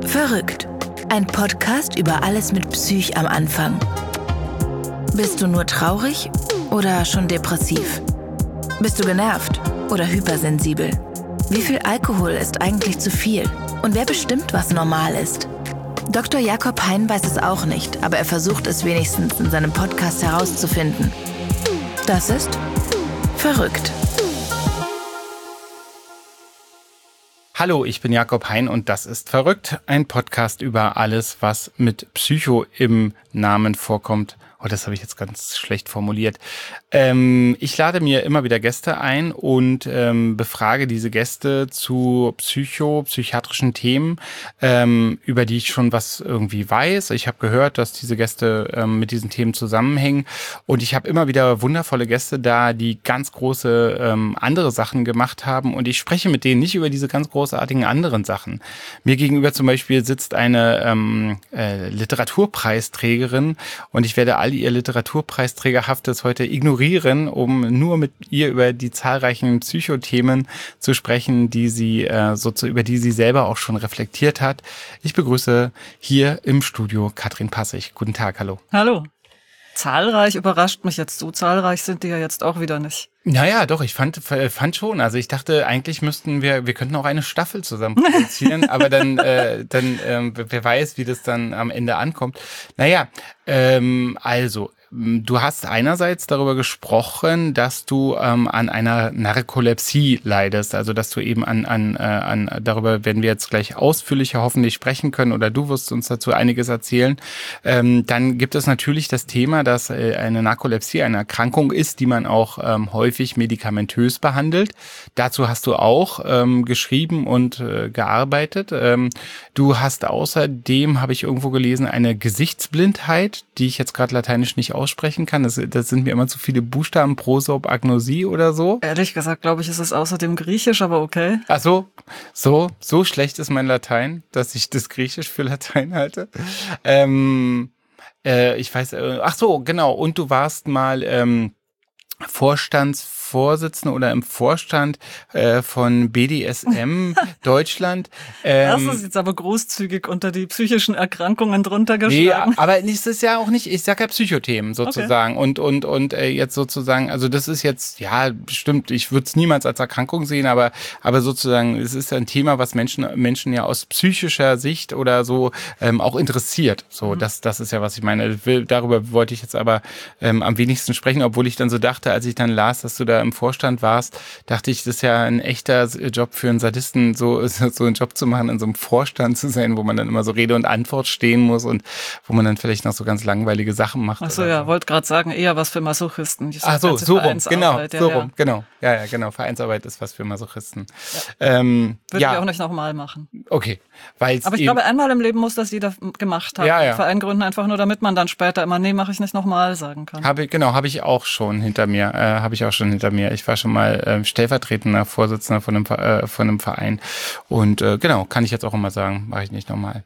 Verrückt. Ein Podcast über alles mit Psych am Anfang. Bist du nur traurig oder schon depressiv? Bist du genervt oder hypersensibel? Wie viel Alkohol ist eigentlich zu viel? Und wer bestimmt, was normal ist? Dr. Jakob Hein weiß es auch nicht, aber er versucht es wenigstens in seinem Podcast herauszufinden. Das ist Verrückt. Hallo, ich bin Jakob Hein und das ist Verrückt, ein Podcast über alles, was mit Psycho im Namen vorkommt. Oh, das habe ich jetzt ganz schlecht formuliert. Ich lade mir immer wieder Gäste ein und befrage diese Gäste zu psychiatrischen Themen, über die ich schon was irgendwie weiß. Ich habe gehört, dass diese Gäste mit diesen Themen zusammenhängen und ich habe immer wieder wundervolle Gäste da, die ganz große andere Sachen gemacht haben und ich spreche mit denen nicht über diese ganz großartigen anderen Sachen. Mir gegenüber zum Beispiel sitzt eine Literaturpreisträgerin und ich werde all ihr Literaturpreisträgerhaftes heute ignorieren, um nur mit ihr über die zahlreichen Psychothemen zu sprechen, die sie über die sie selber auch schon reflektiert hat. Ich begrüße hier im Studio Katrin Passig. Guten Tag, hallo. Hallo. Zahlreich überrascht mich jetzt. So zahlreich sind die ja jetzt auch wieder nicht. Naja, doch, ich fand schon. Also ich dachte, eigentlich wir könnten auch eine Staffel zusammen produzieren, aber dann, wer weiß, wie das dann am Ende ankommt. Naja, also, du hast einerseits darüber gesprochen, dass du an einer Narkolepsie leidest, also dass du eben darüber werden wir jetzt gleich ausführlicher hoffentlich sprechen können oder du wirst uns dazu einiges erzählen. Dann gibt es natürlich das Thema, dass eine Narkolepsie eine Erkrankung ist, die man auch häufig medikamentös behandelt. Dazu hast du auch geschrieben und gearbeitet. Du hast außerdem, habe ich irgendwo gelesen, eine Gesichtsblindheit, die ich jetzt gerade lateinisch nicht aussprechen kann. Das sind mir immer zu viele Buchstaben, Prosopagnosie oder so. Ehrlich gesagt, glaube ich, ist es außerdem Griechisch, aber okay. Ach so schlecht ist mein Latein, dass ich das Griechisch für Latein halte. Ich weiß, ach so, genau. Und du warst mal Vorstandsvorsitzende oder im Vorstand von BDSM Deutschland. Das ist jetzt aber großzügig unter die psychischen Erkrankungen drunter geschlagen. Nee, aber es ist ja auch nicht, ich sag ja Psychothemen sozusagen. Okay. Und jetzt sozusagen, also das ist jetzt, ja, stimmt, ich würde es niemals als Erkrankung sehen, aber sozusagen, es ist ein Thema, was Menschen ja aus psychischer Sicht oder so auch interessiert. So, das ist ja, was ich meine. Darüber wollte ich jetzt aber am wenigsten sprechen, obwohl ich dann so dachte, als ich dann las, dass du da im Vorstand warst, dachte ich, das ist ja ein echter Job für einen Sadisten, so einen Job zu machen, in so einem Vorstand zu sein, wo man dann immer so Rede und Antwort stehen muss und wo man dann vielleicht noch so ganz langweilige Sachen macht. Ach so, ja, so. Wollte gerade sagen, eher was für Masochisten. Ach so, so rum, genau, so rum, genau. Ja, genau, Vereinsarbeit ist was für Masochisten. Ja. Würde ich auch nicht nochmal machen. Okay. Aber ich glaube, einmal im Leben muss das jeder gemacht haben. Ja. Verein gründen einfach nur, damit man dann später immer, nee, mache ich nicht nochmal sagen kann. Habe ich auch schon hinter mir. Ich war schon mal stellvertretender Vorsitzender von einem Verein. Und genau, kann ich jetzt auch immer sagen, mache ich nicht nochmal.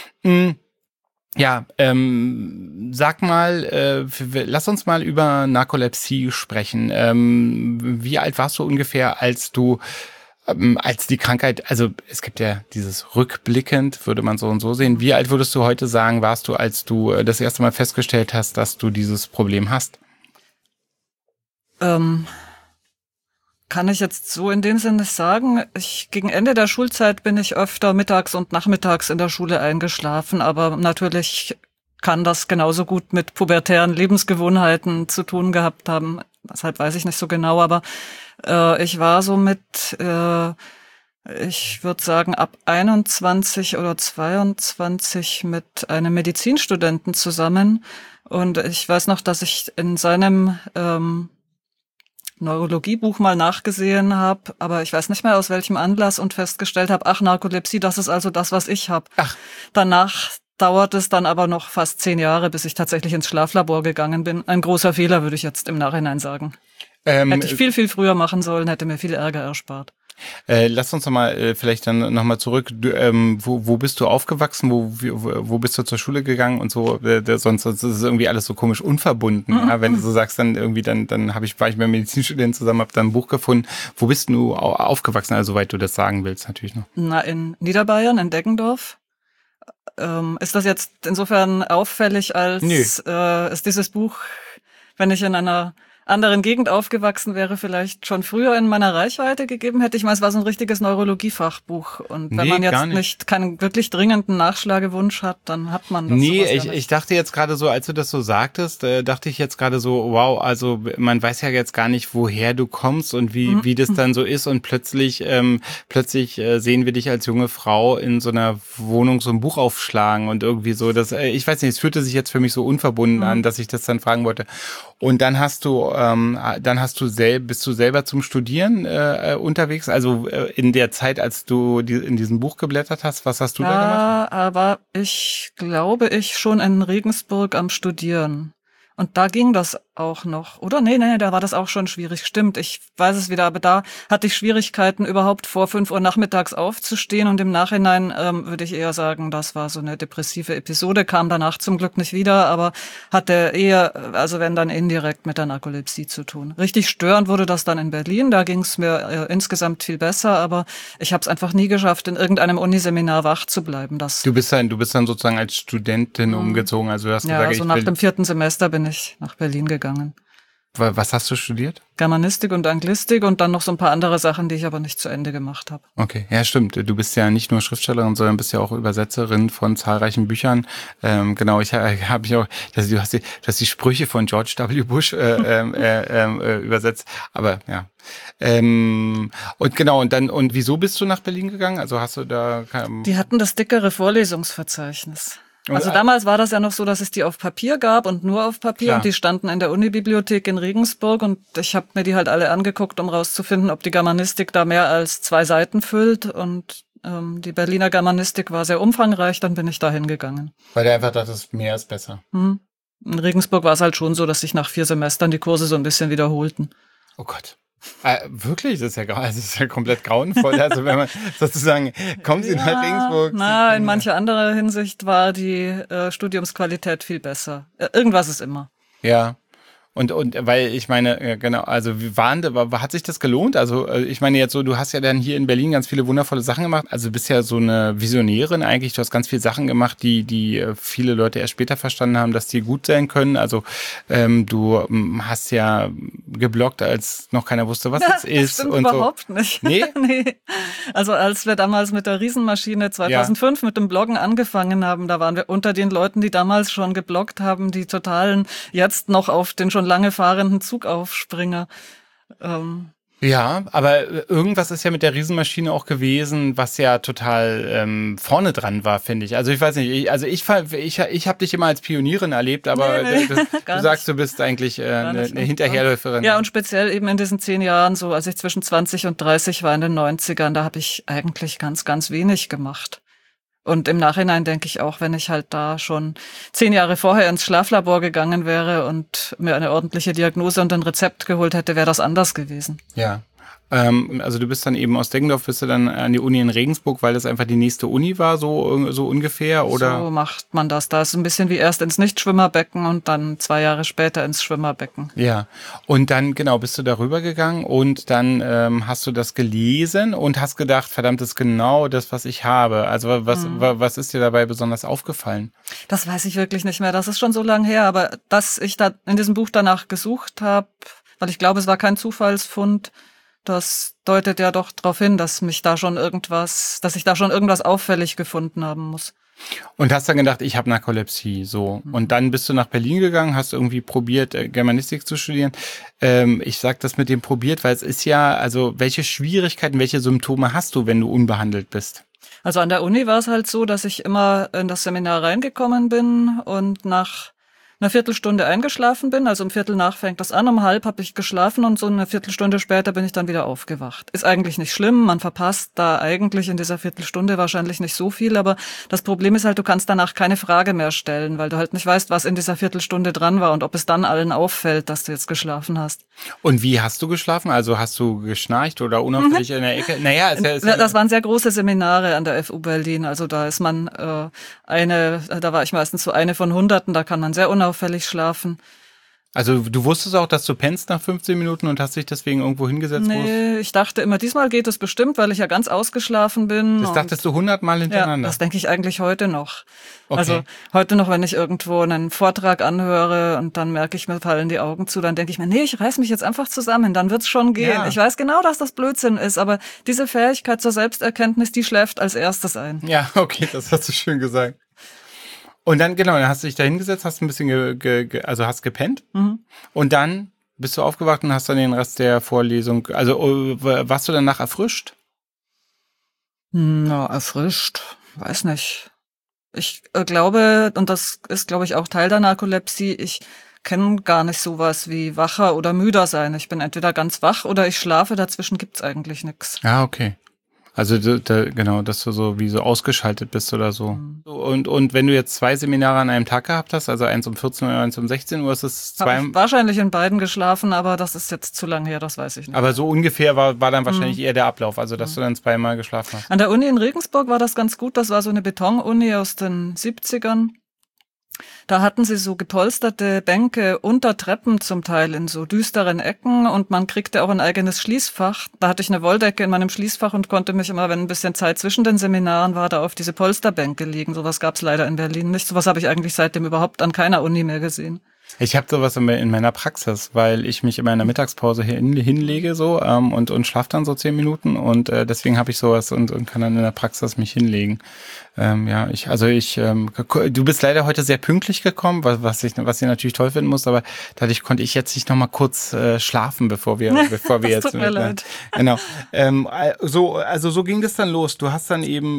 Ja, sag mal, lass uns mal über Narkolepsie sprechen. Wie alt warst du ungefähr, als die Krankheit, also es gibt ja dieses rückblickend, würde man so und so sehen. Wie alt würdest du heute sagen, warst du, als du das erste Mal festgestellt hast, dass du dieses Problem hast? Kann ich jetzt so in dem Sinne sagen. Gegen Ende der Schulzeit bin ich öfter mittags und nachmittags in der Schule eingeschlafen, aber natürlich kann das genauso gut mit pubertären Lebensgewohnheiten zu tun gehabt haben. Deshalb weiß ich nicht so genau, aber ich war so ich würde sagen, ab 21 oder 22 mit einem Medizinstudenten zusammen. Und ich weiß noch, dass ich in seinem Neurologiebuch mal nachgesehen habe, aber ich weiß nicht mehr aus welchem Anlass und festgestellt habe, Narkolepsie, das ist also das, was ich habe. Danach dauert es dann aber noch fast 10 Jahre, bis ich tatsächlich ins Schlaflabor gegangen bin. Ein großer Fehler, würde ich jetzt im Nachhinein sagen. Hätte ich viel, viel früher machen sollen, hätte mir viel Ärger erspart. Lass uns vielleicht dann nochmal zurück. Wo bist du aufgewachsen? Wo bist du zur Schule gegangen und so? Sonst ist es irgendwie alles so komisch unverbunden. Ja? Wenn du so sagst, dann irgendwie, dann war ich mit Medizinstudenten zusammen, habe dann ein Buch gefunden. Wo bist du aufgewachsen? Also soweit du das sagen willst, natürlich noch. In Niederbayern, in Deggendorf. ist das jetzt insofern auffällig, als es dieses Buch, wenn ich in einer anderen Gegend aufgewachsen wäre, vielleicht schon früher in meiner Reichweite gegeben hätte. Ich meine, es war so ein richtiges Neurologiefachbuch. Und wenn man jetzt nicht keinen wirklich dringenden Nachschlagewunsch hat, dann hat man das. Nee, ich dachte jetzt gerade so, als du das so sagtest, dachte ich jetzt gerade so, wow, also man weiß ja jetzt gar nicht, woher du kommst und wie das dann so ist. Und plötzlich sehen wir dich als junge Frau in so einer Wohnung so ein Buch aufschlagen und irgendwie so. Ich weiß nicht, es fühlte sich jetzt für mich so unverbunden an, dass ich das dann fragen wollte. Und dann bist du selber zum Studieren unterwegs, also in der Zeit, als du in diesem Buch geblättert hast, was hast du da gemacht? Ja, aber ich glaube, ich schon in Regensburg am Studieren. Und da ging das auch noch. Oder? Nee, da war das auch schon schwierig. Stimmt, ich weiß es wieder. Aber da hatte ich Schwierigkeiten, überhaupt vor 5 Uhr nachmittags aufzustehen. Und im Nachhinein würde ich eher sagen, das war so eine depressive Episode. Kam danach zum Glück nicht wieder, aber hatte eher, also wenn dann indirekt mit der Narkolepsie zu tun. Richtig störend wurde das dann in Berlin. Da ging es mir insgesamt viel besser. Aber ich habe es einfach nie geschafft, in irgendeinem Uniseminar wach zu bleiben. Du bist dann sozusagen als Studentin umgezogen. Also du hast gesagt, also nach dem 4. Semester bin ich nach Berlin gegangen. Was hast du studiert? Germanistik und Anglistik und dann noch so ein paar andere Sachen, die ich aber nicht zu Ende gemacht habe. Okay, ja stimmt. Du bist ja nicht nur Schriftstellerin, sondern bist ja auch Übersetzerin von zahlreichen Büchern. Genau, ich habe auch, du hast die Sprüche von George W. Bush übersetzt. Aber ja. Und genau, und wieso bist du nach Berlin gegangen? Also hast du da... Die hatten das dickere Vorlesungsverzeichnis. Also damals war das ja noch so, dass es die auf Papier gab und nur auf Papier. Klar. Und die standen in der Unibibliothek in Regensburg und ich habe mir die halt alle angeguckt, um rauszufinden, ob die Germanistik da mehr als 2 Seiten füllt. Und die Berliner Germanistik war sehr umfangreich, dann bin ich da hingegangen. Weil der einfach dachte, mehr ist besser. In Regensburg war es halt schon so, dass sich nach 4 Semestern die Kurse so ein bisschen wiederholten. Oh Gott. Wirklich? Das ist ja komplett grauenvoll. Also wenn man sozusagen, kommen Sie nach Regensburg? In mancher anderer Hinsicht war die Studiumsqualität viel besser. Irgendwas ist immer. Ja. Und weil ich meine, genau, also hat sich das gelohnt? Also ich meine jetzt so, du hast ja dann hier in Berlin ganz viele wundervolle Sachen gemacht. Also du bist ja so eine Visionärin eigentlich. Du hast ganz viele Sachen gemacht, die viele Leute erst später verstanden haben, dass die gut sein können. Also du hast ja gebloggt, als noch keiner wusste, was das ist. Stimmt und überhaupt so. Nicht. Nee? Nee. Also als wir damals mit der Riesenmaschine 2005 mit dem Bloggen angefangen haben, da waren wir unter den Leuten, die damals schon gebloggt haben, die totalen jetzt noch auf den schon lange fahrenden Zugaufspringer. Ja, aber irgendwas ist ja mit der Riesenmaschine auch gewesen, was ja total vorne dran war, finde ich. Also ich weiß nicht, ich habe dich immer als Pionierin erlebt, aber du sagst, du bist eigentlich eine Hinterherläuferin. Ja, und speziell eben in diesen 10 Jahren, so als ich zwischen 20 und 30 war in den 90ern, da habe ich eigentlich ganz, ganz wenig gemacht. Und im Nachhinein denke ich auch, wenn ich halt da schon 10 Jahre vorher ins Schlaflabor gegangen wäre und mir eine ordentliche Diagnose und ein Rezept geholt hätte, wäre das anders gewesen. Ja. Also du bist dann eben aus Deggendorf, bist du dann an die Uni in Regensburg, weil das einfach die nächste Uni war, so ungefähr, oder? So macht man das. Da ist ein bisschen wie erst ins Nichtschwimmerbecken und dann 2 Jahre später ins Schwimmerbecken. Ja, und dann, genau, bist du darüber gegangen und dann hast du das gelesen und hast gedacht, verdammt, das ist genau das, was ich habe. Also was ist dir dabei besonders aufgefallen? Das weiß ich wirklich nicht mehr. Das ist schon so lange her, aber dass ich da in diesem Buch danach gesucht habe, weil ich glaube, es war kein Zufallsfund, das deutet ja doch darauf hin, dass ich da schon irgendwas auffällig gefunden haben muss. Und hast dann gedacht, ich habe Narkolepsie, so. Und dann bist du nach Berlin gegangen, hast irgendwie probiert, Germanistik zu studieren. Ich sag das mit dem probiert, weil es ist ja, also welche Schwierigkeiten, welche Symptome hast du, wenn du unbehandelt bist? Also an der Uni war es halt so, dass ich immer in das Seminar reingekommen bin und nach einer Viertelstunde eingeschlafen bin, also um 15:15 fängt das an, um 15:30 habe ich geschlafen und so eine Viertelstunde später bin ich dann wieder aufgewacht. Ist eigentlich nicht schlimm, man verpasst da eigentlich in dieser Viertelstunde wahrscheinlich nicht so viel, aber das Problem ist halt, du kannst danach keine Frage mehr stellen, weil du halt nicht weißt, was in dieser Viertelstunde dran war und ob es dann allen auffällt, dass du jetzt geschlafen hast. Und wie hast du geschlafen? Also hast du geschnarcht oder unauffällig in der Ecke? Naja, das waren sehr große Seminare an der FU Berlin, also da ist man da war ich meistens so eine von Hunderten, da kann man sehr unauffällig schlafen. Also du wusstest auch, dass du pennst nach 15 Minuten und hast dich deswegen irgendwo hingesetzt? Nee, ich dachte immer, diesmal geht es bestimmt, weil ich ja ganz ausgeschlafen bin. Das dachtest du 100-mal hintereinander? Ja, das denke ich eigentlich heute noch. Okay. Also heute noch, wenn ich irgendwo einen Vortrag anhöre und dann merke ich, mir fallen die Augen zu, dann denke ich mir, nee, ich reiß mich jetzt einfach zusammen, dann wird's schon gehen. Ja. Ich weiß genau, dass das Blödsinn ist, aber diese Fähigkeit zur Selbsterkenntnis, die schläft als erstes ein. Ja, okay, das hast du schön gesagt. Und dann, genau, dann hast du dich da hingesetzt, hast ein bisschen also hast gepennt. Mhm. Und dann bist du aufgewacht und hast dann den Rest der Vorlesung, also warst du danach erfrischt? Na, erfrischt, weiß nicht. Ich glaube, und das ist, glaube ich, auch Teil der Narkolepsie, ich kenne gar nicht sowas wie wacher oder müder sein. Ich bin entweder ganz wach oder ich schlafe, dazwischen gibt's eigentlich nichts. Ja, okay. Also genau, dass du so wie so ausgeschaltet bist oder so. Und wenn du jetzt 2 Seminare an einem Tag gehabt hast, also eins um 14 Uhr, eins um 16 Uhr, ist es Hab ich wahrscheinlich in beiden geschlafen, aber das ist jetzt zu lang her, das weiß ich nicht. Aber so ungefähr war dann wahrscheinlich eher der Ablauf, also dass du dann 2-mal geschlafen hast. An der Uni in Regensburg war das ganz gut. Das war so eine Betonuni aus den 70ern. Da hatten sie so gepolsterte Bänke unter Treppen zum Teil in so düsteren Ecken und man kriegte auch ein eigenes Schließfach. Da hatte ich eine Wolldecke in meinem Schließfach und konnte mich immer, wenn ein bisschen Zeit zwischen den Seminaren war, da auf diese Polsterbänke liegen. Sowas gab's leider in Berlin nicht. Sowas habe ich eigentlich seitdem überhaupt an keiner Uni mehr gesehen. Ich habe sowas in meiner Praxis, weil ich mich immer in der Mittagspause hinlege so und schlafe dann so 10 Minuten und deswegen habe ich sowas und kann dann in der Praxis mich hinlegen. Du bist leider heute sehr pünktlich gekommen, was ich natürlich toll finden muss, aber dadurch konnte ich jetzt nicht noch mal kurz schlafen, bevor wir jetzt. Tut mir leid. Genau. So ging das dann los. Du hast dann eben,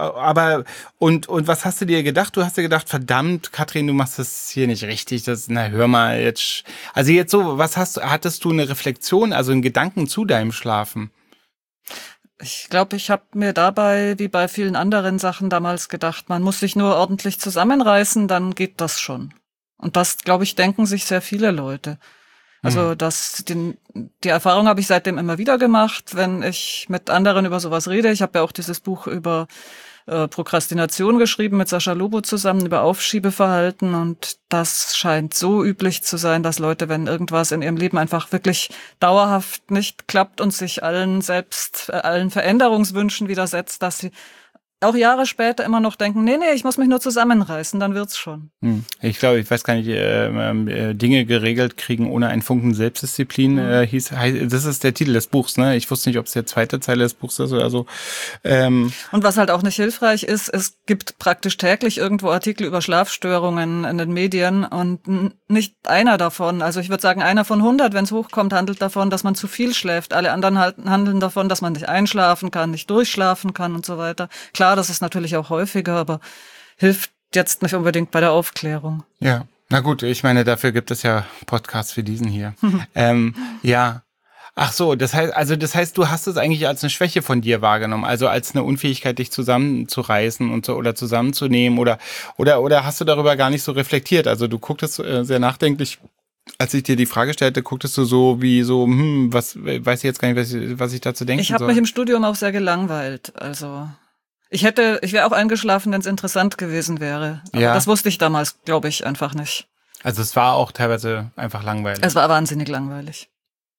und was hast du dir gedacht? Du hast dir gedacht, verdammt, Katrin, du machst das hier nicht richtig. Hör mal jetzt. Also jetzt so, hattest du eine Reflexion, also einen Gedanken zu deinem Schlafen? Ich glaube, ich habe mir dabei, wie bei vielen anderen Sachen damals gedacht, man muss sich nur ordentlich zusammenreißen, dann geht das schon. Und das, glaube ich, denken sich sehr viele Leute. Also die Erfahrung habe ich seitdem immer wieder gemacht, wenn ich mit anderen über sowas rede. Ich habe ja auch dieses Buch über Prokrastination geschrieben mit Sascha Lobo zusammen über Aufschiebeverhalten und das scheint so üblich zu sein, dass Leute, wenn irgendwas in ihrem Leben einfach wirklich dauerhaft nicht klappt und sich allen Veränderungswünschen widersetzt, dass sie auch Jahre später immer noch denken, nee, ich muss mich nur zusammenreißen, dann wird's schon. Ich glaube, ich weiß gar nicht, Dinge geregelt kriegen ohne einen Funken Selbstdisziplin, das ist der Titel des Buchs, ne? Ich wusste nicht, ob es der zweite Zeile des Buchs ist oder so. Und was halt auch nicht hilfreich ist, es gibt praktisch täglich irgendwo Artikel über Schlafstörungen in den Medien und nicht einer davon, also ich würde sagen, einer von 100, wenn es hochkommt, handelt davon, dass man zu viel schläft. Alle anderen handeln davon, dass man nicht einschlafen kann, nicht durchschlafen kann und so weiter. Klar, das ist natürlich auch häufiger, aber hilft jetzt nicht unbedingt bei der Aufklärung. Ja, na gut, ich meine, dafür gibt es ja Podcasts wie diesen hier. Ja. Ach so, das heißt, du hast es eigentlich als eine Schwäche von dir wahrgenommen, also als eine Unfähigkeit, dich zusammenzureißen und so oder zusammenzunehmen oder hast du darüber gar nicht so reflektiert? Also du gucktest sehr nachdenklich. Als ich dir die Frage stellte, gucktest du so wie so, was weiß ich jetzt gar nicht, was ich dazu denken soll. Ich habe mich im Studium auch sehr gelangweilt, also ich wäre auch eingeschlafen, wenn es interessant gewesen wäre. Aber das wusste ich damals, glaube ich, einfach nicht. Also es war auch teilweise einfach langweilig. Es war wahnsinnig langweilig.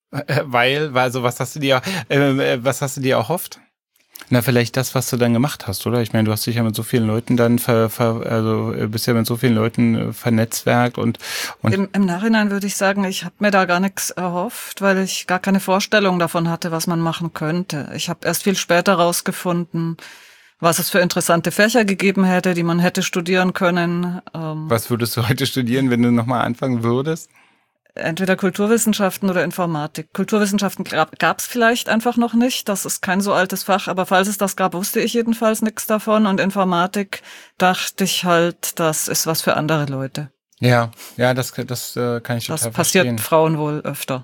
Was hast du dir erhofft? Na, vielleicht das, was du dann gemacht hast, oder? Ich meine, du hast dich ja mit so vielen Leuten dann bist ja mit so vielen Leuten vernetzwerkt und Im Nachhinein würde ich sagen, ich habe mir da gar nichts erhofft, weil ich gar keine Vorstellung davon hatte, was man machen könnte. Ich habe erst viel später rausgefunden, was es für interessante Fächer gegeben hätte, die man hätte studieren können. Was würdest du heute studieren, wenn du nochmal anfangen würdest? Entweder Kulturwissenschaften oder Informatik. Kulturwissenschaften gab es vielleicht einfach noch nicht. Das ist kein so altes Fach, aber falls es das gab, wusste ich jedenfalls nichts davon. Und Informatik dachte ich halt, das ist was für andere Leute. Ja, das kann ich total verstehen. Das passiert Frauen wohl öfter.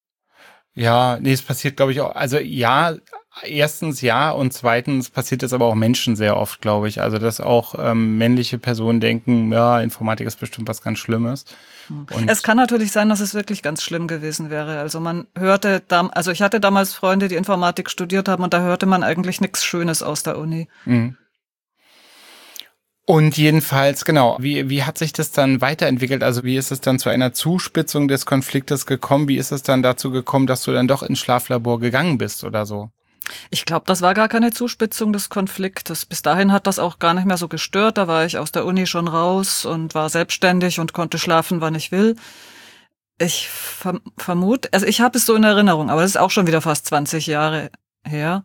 Ja, nee, es passiert, glaube ich, auch. Also ja, erstens ja und zweitens passiert es aber auch Menschen sehr oft, glaube ich. Also dass auch männliche Personen denken, ja, Informatik ist bestimmt was ganz Schlimmes. Und es kann natürlich sein, dass es wirklich ganz schlimm gewesen wäre. Also man hörte, also ich hatte damals Freunde, die Informatik studiert haben und da hörte man eigentlich nichts Schönes aus der Uni. Mhm. Und jedenfalls, genau, wie hat sich das dann weiterentwickelt? Also wie ist es dann zu einer Zuspitzung des Konfliktes gekommen? Wie ist es dann dazu gekommen, dass du dann doch ins Schlaflabor gegangen bist oder so? Ich glaube, das war gar keine Zuspitzung des Konfliktes. Bis dahin hat das auch gar nicht mehr so gestört. Da war ich aus der Uni schon raus und war selbstständig und konnte schlafen, wann ich will. Ich vermute, also ich habe es so in Erinnerung, aber das ist auch schon wieder fast 20 Jahre her.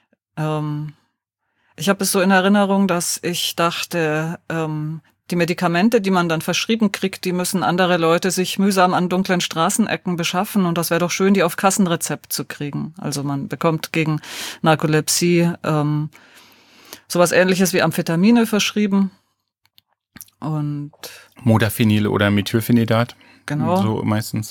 Ich habe es so in Erinnerung, dass ich dachte, die Medikamente, die man dann verschrieben kriegt, die müssen andere Leute sich mühsam an dunklen Straßenecken beschaffen und das wäre doch schön, die auf Kassenrezept zu kriegen. Also man bekommt gegen Narkolepsie sowas Ähnliches wie Amphetamine verschrieben und Modafinil oder Methylphenidat. Genau. So meistens.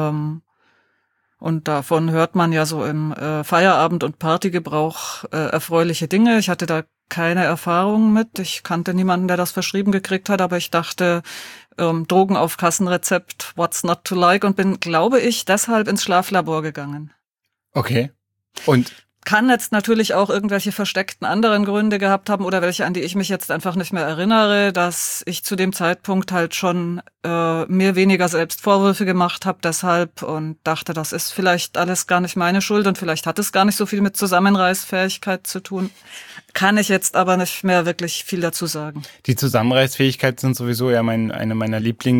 Und davon hört man ja so im Feierabend- und Partygebrauch erfreuliche Dinge. Ich hatte da keine Erfahrung mit. Ich kannte niemanden, der das verschrieben gekriegt hat, aber ich dachte, Drogen auf Kassenrezept, what's not to like? Und bin, glaube ich, deshalb ins Schlaflabor gegangen. Okay. Und kann jetzt natürlich auch irgendwelche versteckten anderen Gründe gehabt haben oder welche, an die ich mich jetzt einfach nicht mehr erinnere, dass ich zu dem Zeitpunkt halt schon mir weniger selbst Vorwürfe gemacht habe deshalb und dachte, das ist vielleicht alles gar nicht meine Schuld und vielleicht hat es gar nicht so viel mit Zusammenreißfähigkeit zu tun. Kann ich jetzt aber nicht mehr wirklich viel dazu sagen. Die Zusammenreißfähigkeit sind sowieso ja eine meiner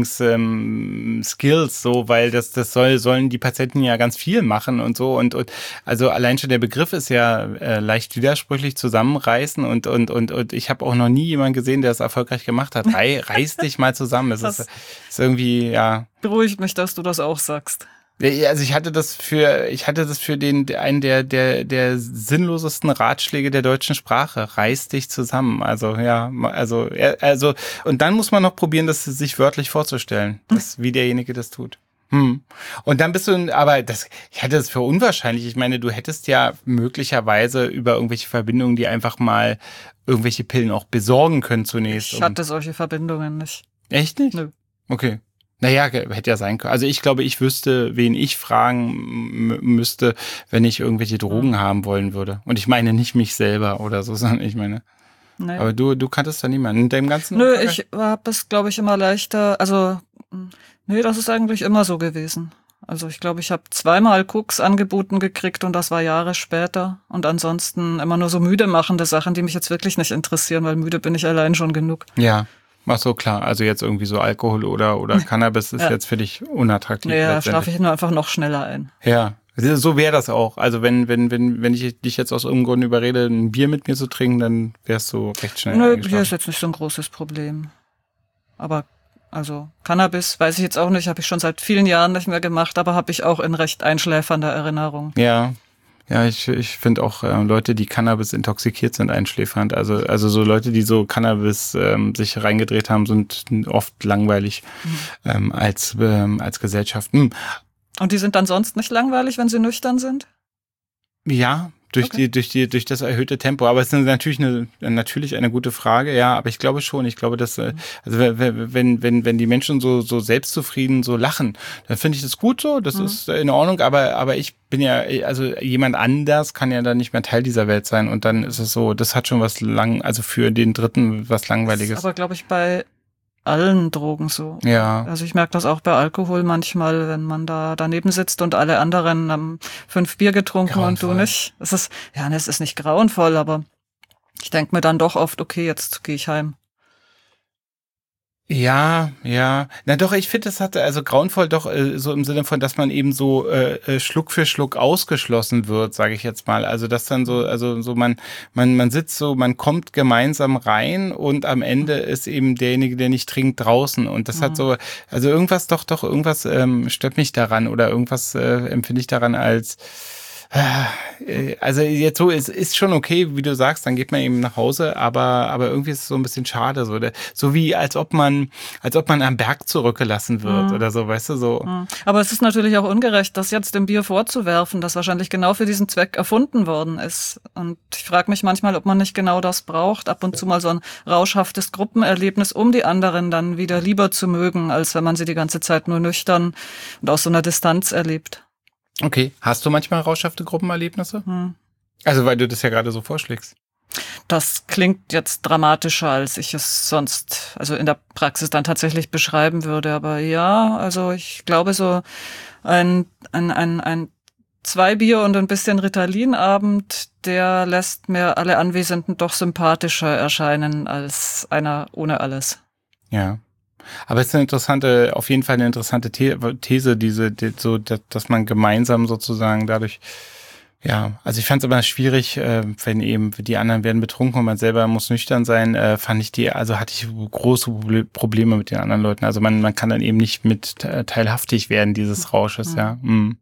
Lieblings-Skills, so, weil sollen die Patienten ja ganz viel machen und so und also allein schon der Begriff ist ja leicht widersprüchlich, zusammenreißen und ich habe auch noch nie jemanden gesehen, der es erfolgreich gemacht hat. Reiß dich mal zusammen. Es ist irgendwie, ja. Beruhigt mich, dass du das auch sagst. Also ich hatte das für einen der sinnlosesten Ratschläge der deutschen Sprache. Reiß dich zusammen. Also ja, also und dann muss man noch probieren, das sich wörtlich vorzustellen, wie derjenige das tut. Und dann bist du, aber ich halte das für unwahrscheinlich. Ich meine, du hättest ja möglicherweise über irgendwelche Verbindungen, die einfach mal irgendwelche Pillen auch besorgen können zunächst. Ich hatte solche Verbindungen nicht. Echt nicht? Nö. Okay. Naja, hätte ja sein können. Also ich glaube, ich wüsste, wen ich fragen müsste, wenn ich irgendwelche Drogen haben wollen würde. Und ich meine nicht mich selber oder so, sondern ich meine. Nee. Aber du kanntest da niemanden in deinem ganzen Nö, ich habe es, glaube ich, immer leichter. Also, nee, das ist eigentlich immer so gewesen. Also ich glaube, ich habe 2-mal Koks angeboten gekriegt und das war Jahre später. Und ansonsten immer nur so müde machende Sachen, die mich jetzt wirklich nicht interessieren, weil müde bin ich allein schon genug. Ja. Ach so, klar. Also jetzt irgendwie so Alkohol oder Cannabis ist jetzt für dich unattraktiv. Ja, schlafe ich nur einfach noch schneller ein. Ja, so wäre das auch. Also wenn ich dich jetzt aus irgendeinem Grund überrede, ein Bier mit mir zu trinken, dann wärst du recht schnell eingeschlafen. Bier ist jetzt nicht so ein großes Problem. Aber also Cannabis, weiß ich jetzt auch nicht, habe ich schon seit vielen Jahren nicht mehr gemacht, aber habe ich auch in recht einschläfernder Erinnerung. Ja. Ja, ich finde auch Leute, die Cannabis intoxikiert sind, einschläfernd. Also so Leute, die so Cannabis sich reingedreht haben, sind oft langweilig als Gesellschaft. Und die sind dann sonst nicht langweilig, wenn sie nüchtern sind? Ja, durch das erhöhte Tempo. Aber es ist natürlich eine gute Frage, ja. Aber ich glaube schon. Ich glaube, dass also wenn die Menschen so selbstzufrieden so lachen, dann finde ich das gut so. Das ist in Ordnung. Aber ich bin ja, also jemand anders kann ja dann nicht mehr Teil dieser Welt sein. Und dann ist es so, das hat schon also für den Dritten was Langweiliges. Das ist aber, glaube ich, bei allen Drogen so. Ja. Also ich merke das auch bei Alkohol manchmal, wenn man da daneben sitzt und alle anderen haben 5 Bier getrunken grauenvoll. Und du nicht. Es ist nicht grauenvoll, aber ich denke mir dann doch oft, okay, jetzt gehe ich heim. Ja. Na doch, ich finde, das hatte also grauenvoll doch so im Sinne von, dass man eben so Schluck für Schluck ausgeschlossen wird, sage ich jetzt mal. Also dass dann man sitzt so, man kommt gemeinsam rein und am Ende ist eben derjenige, der nicht trinkt, draußen. Und das hat so, also irgendwas irgendwas stört mich daran oder irgendwas empfinde ich daran als also jetzt so, es ist schon okay, wie du sagst, dann geht man eben nach Hause, aber irgendwie ist es so ein bisschen schade, so wie als ob man am Berg zurückgelassen wird oder so, weißt du, so. Aber es ist natürlich auch ungerecht, das jetzt dem Bier vorzuwerfen, das wahrscheinlich genau für diesen Zweck erfunden worden ist. Und ich frage mich manchmal, ob man nicht genau das braucht, ab und zu mal so ein rauschhaftes Gruppenerlebnis, um die anderen dann wieder lieber zu mögen, als wenn man sie die ganze Zeit nur nüchtern und aus so einer Distanz erlebt. Okay, hast du manchmal rauschhafte Gruppenerlebnisse? Also weil du das ja gerade so vorschlägst. Das klingt jetzt dramatischer, als ich es sonst, also in der Praxis dann tatsächlich beschreiben würde. Aber ja, also ich glaube, so ein 2 Bier und ein bisschen Ritalin-Abend, der lässt mir alle Anwesenden doch sympathischer erscheinen als einer ohne alles. Ja. Aber es ist auf jeden Fall eine interessante These, dass man gemeinsam sozusagen dadurch, ja, also ich fand es immer schwierig, wenn eben die anderen werden betrunken und man selber muss nüchtern sein, hatte ich große Probleme mit den anderen Leuten. Also man kann dann eben nicht mit teilhaftig werden dieses Rausches, ja.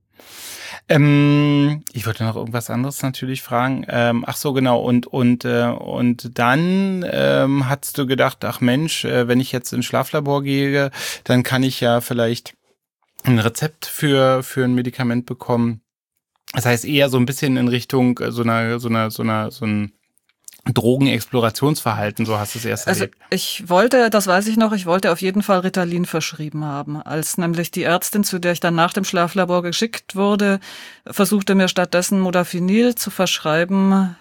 Ich wollte noch irgendwas anderes natürlich fragen. Ach so, genau. Und dann hast du gedacht, ach Mensch, wenn ich jetzt ins Schlaflabor gehe, dann kann ich ja vielleicht ein Rezept für ein Medikament bekommen. Das heißt eher so ein bisschen in Richtung so ein Drogenexplorationsverhalten, so hast du es erst erlebt. Das weiß ich noch, ich wollte auf jeden Fall Ritalin verschrieben haben. Als nämlich die Ärztin, zu der ich dann nach dem Schlaflabor geschickt wurde, versuchte mir stattdessen Modafinil zu verschreiben,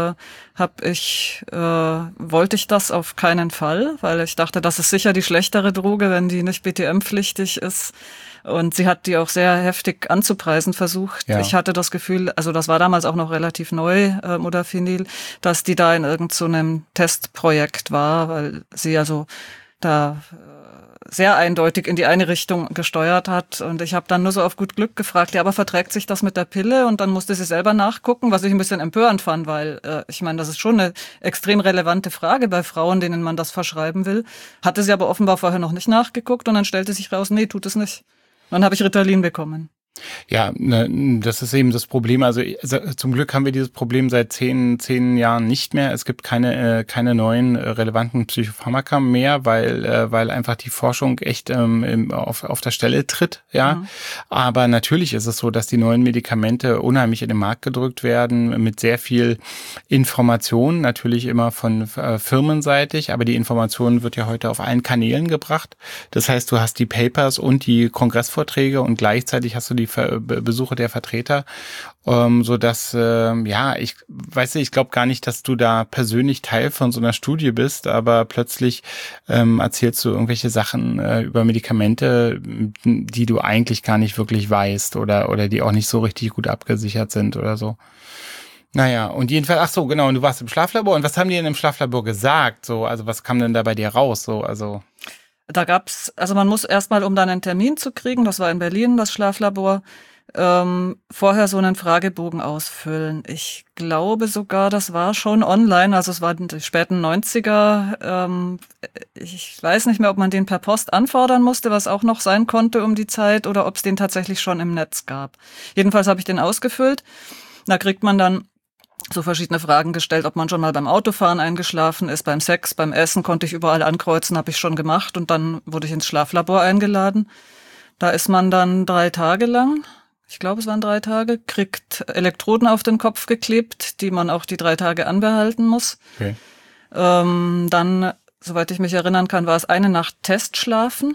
wollte ich das auf keinen Fall, weil ich dachte, das ist sicher die schlechtere Droge, wenn die nicht BTM-pflichtig ist. Und sie hat die auch sehr heftig anzupreisen versucht. Ja. Ich hatte das Gefühl, also das war damals auch noch relativ neu, Modafinil, dass die da in irgendeinem Testprojekt war, weil sie also da sehr eindeutig in die eine Richtung gesteuert hat. Und ich habe dann nur so auf gut Glück gefragt, ja, aber verträgt sich das mit der Pille? Und dann musste sie selber nachgucken, was ich ein bisschen empörend fand, weil ich meine, das ist schon eine extrem relevante Frage bei Frauen, denen man das verschreiben will. Hatte sie aber offenbar vorher noch nicht nachgeguckt und dann stellte sich raus, nee, tut es nicht. Dann habe ich Ritalin bekommen. Ja, das ist eben das Problem. Also zum Glück haben wir dieses Problem seit 10 Jahren nicht mehr. Es gibt keine neuen relevanten Psychopharmaka mehr, weil einfach die Forschung echt auf der Stelle tritt. Ja, aber natürlich ist es so, dass die neuen Medikamente unheimlich in den Markt gedrückt werden mit sehr viel Information, natürlich immer von firmenseitig, aber die Information wird ja heute auf allen Kanälen gebracht. Das heißt, du hast die Papers und die Kongressvorträge und gleichzeitig hast du die Besuche der Vertreter, so dass ich glaube gar nicht, dass du da persönlich Teil von so einer Studie bist, aber plötzlich erzählst du irgendwelche Sachen über Medikamente, die du eigentlich gar nicht wirklich weißt oder die auch nicht so richtig gut abgesichert sind oder so. Naja, und jedenfalls, ach so, genau, und du warst im Schlaflabor und was haben die denn im Schlaflabor gesagt? So, also was kam denn da bei dir raus? So, also da gab's, also man muss erstmal, um dann einen Termin zu kriegen, das war in Berlin, das Schlaflabor, vorher so einen Fragebogen ausfüllen. Ich glaube sogar, das war schon online, also es waren die späten 90er. Ich weiß nicht mehr, ob man den per Post anfordern musste, was auch noch sein konnte um die Zeit, oder ob es den tatsächlich schon im Netz gab. Jedenfalls habe ich den ausgefüllt. Da kriegt man dann so verschiedene Fragen gestellt, ob man schon mal beim Autofahren eingeschlafen ist, beim Sex, beim Essen konnte ich überall ankreuzen, habe ich schon gemacht und dann wurde ich ins Schlaflabor eingeladen. Da ist man dann 3 Tage lang, ich glaube es waren 3 Tage, kriegt Elektroden auf den Kopf geklebt, die man auch die 3 Tage anbehalten muss. Okay. Dann, soweit ich mich erinnern kann, war es eine Nacht Testschlafen.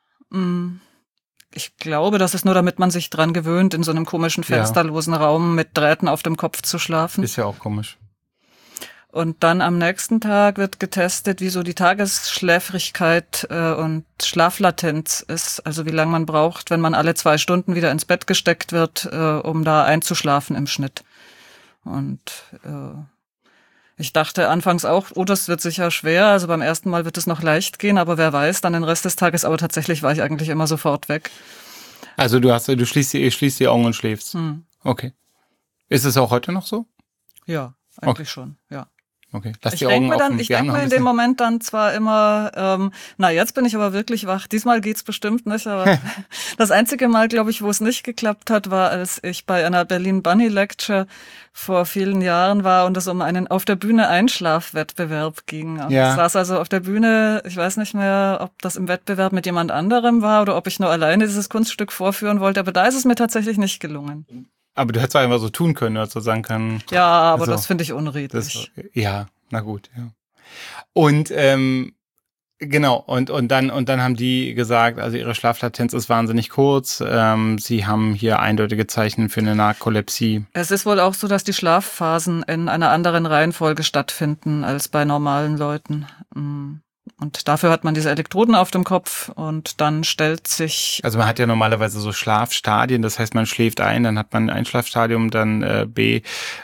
Ich glaube, das ist nur, damit man sich dran gewöhnt, in so einem komischen fensterlosen Raum mit Drähten auf dem Kopf zu schlafen. Ist ja auch komisch. Und dann am nächsten Tag wird getestet, wie so die Tagesschläfrigkeit und Schlaflatenz ist. Also wie lange man braucht, wenn man alle 2 Stunden wieder ins Bett gesteckt wird, um da einzuschlafen im Schnitt. Und ich dachte anfangs auch, oh, das wird sicher schwer. Also beim ersten Mal wird es noch leicht gehen, aber wer weiß, dann den Rest des Tages. Aber tatsächlich war ich eigentlich immer sofort weg. Also du schließt die Augen und schläfst. Okay. Ist es auch heute noch so? Ja, eigentlich schon, ja. Okay. Ich denke mir in dem Moment dann zwar immer, jetzt bin ich aber wirklich wach. Diesmal geht's bestimmt nicht, aber das einzige Mal, glaube ich, wo es nicht geklappt hat, war, als ich bei einer Berlin Bunny Lecture vor vielen Jahren war und es um einen auf der Bühne Einschlafwettbewerb ging. Und ich saß also auf der Bühne, ich weiß nicht mehr, ob das im Wettbewerb mit jemand anderem war oder ob ich nur alleine dieses Kunststück vorführen wollte, aber da ist es mir tatsächlich nicht gelungen. Aber du hättest einfach so tun können, dass du sagen können. Ja, aber das finde ich unredlich. Ja, na gut, ja. Und Genau, und dann haben die gesagt, also ihre Schlaflatenz ist wahnsinnig kurz. Sie haben hier eindeutige Zeichen für eine Narkolepsie. Es ist wohl auch so, dass die Schlafphasen in einer anderen Reihenfolge stattfinden als bei normalen Leuten. Und dafür hat man diese Elektroden auf dem Kopf und dann stellt sich... Also man hat ja normalerweise so Schlafstadien, das heißt, man schläft ein, dann hat man ein Schlafstadium, dann B,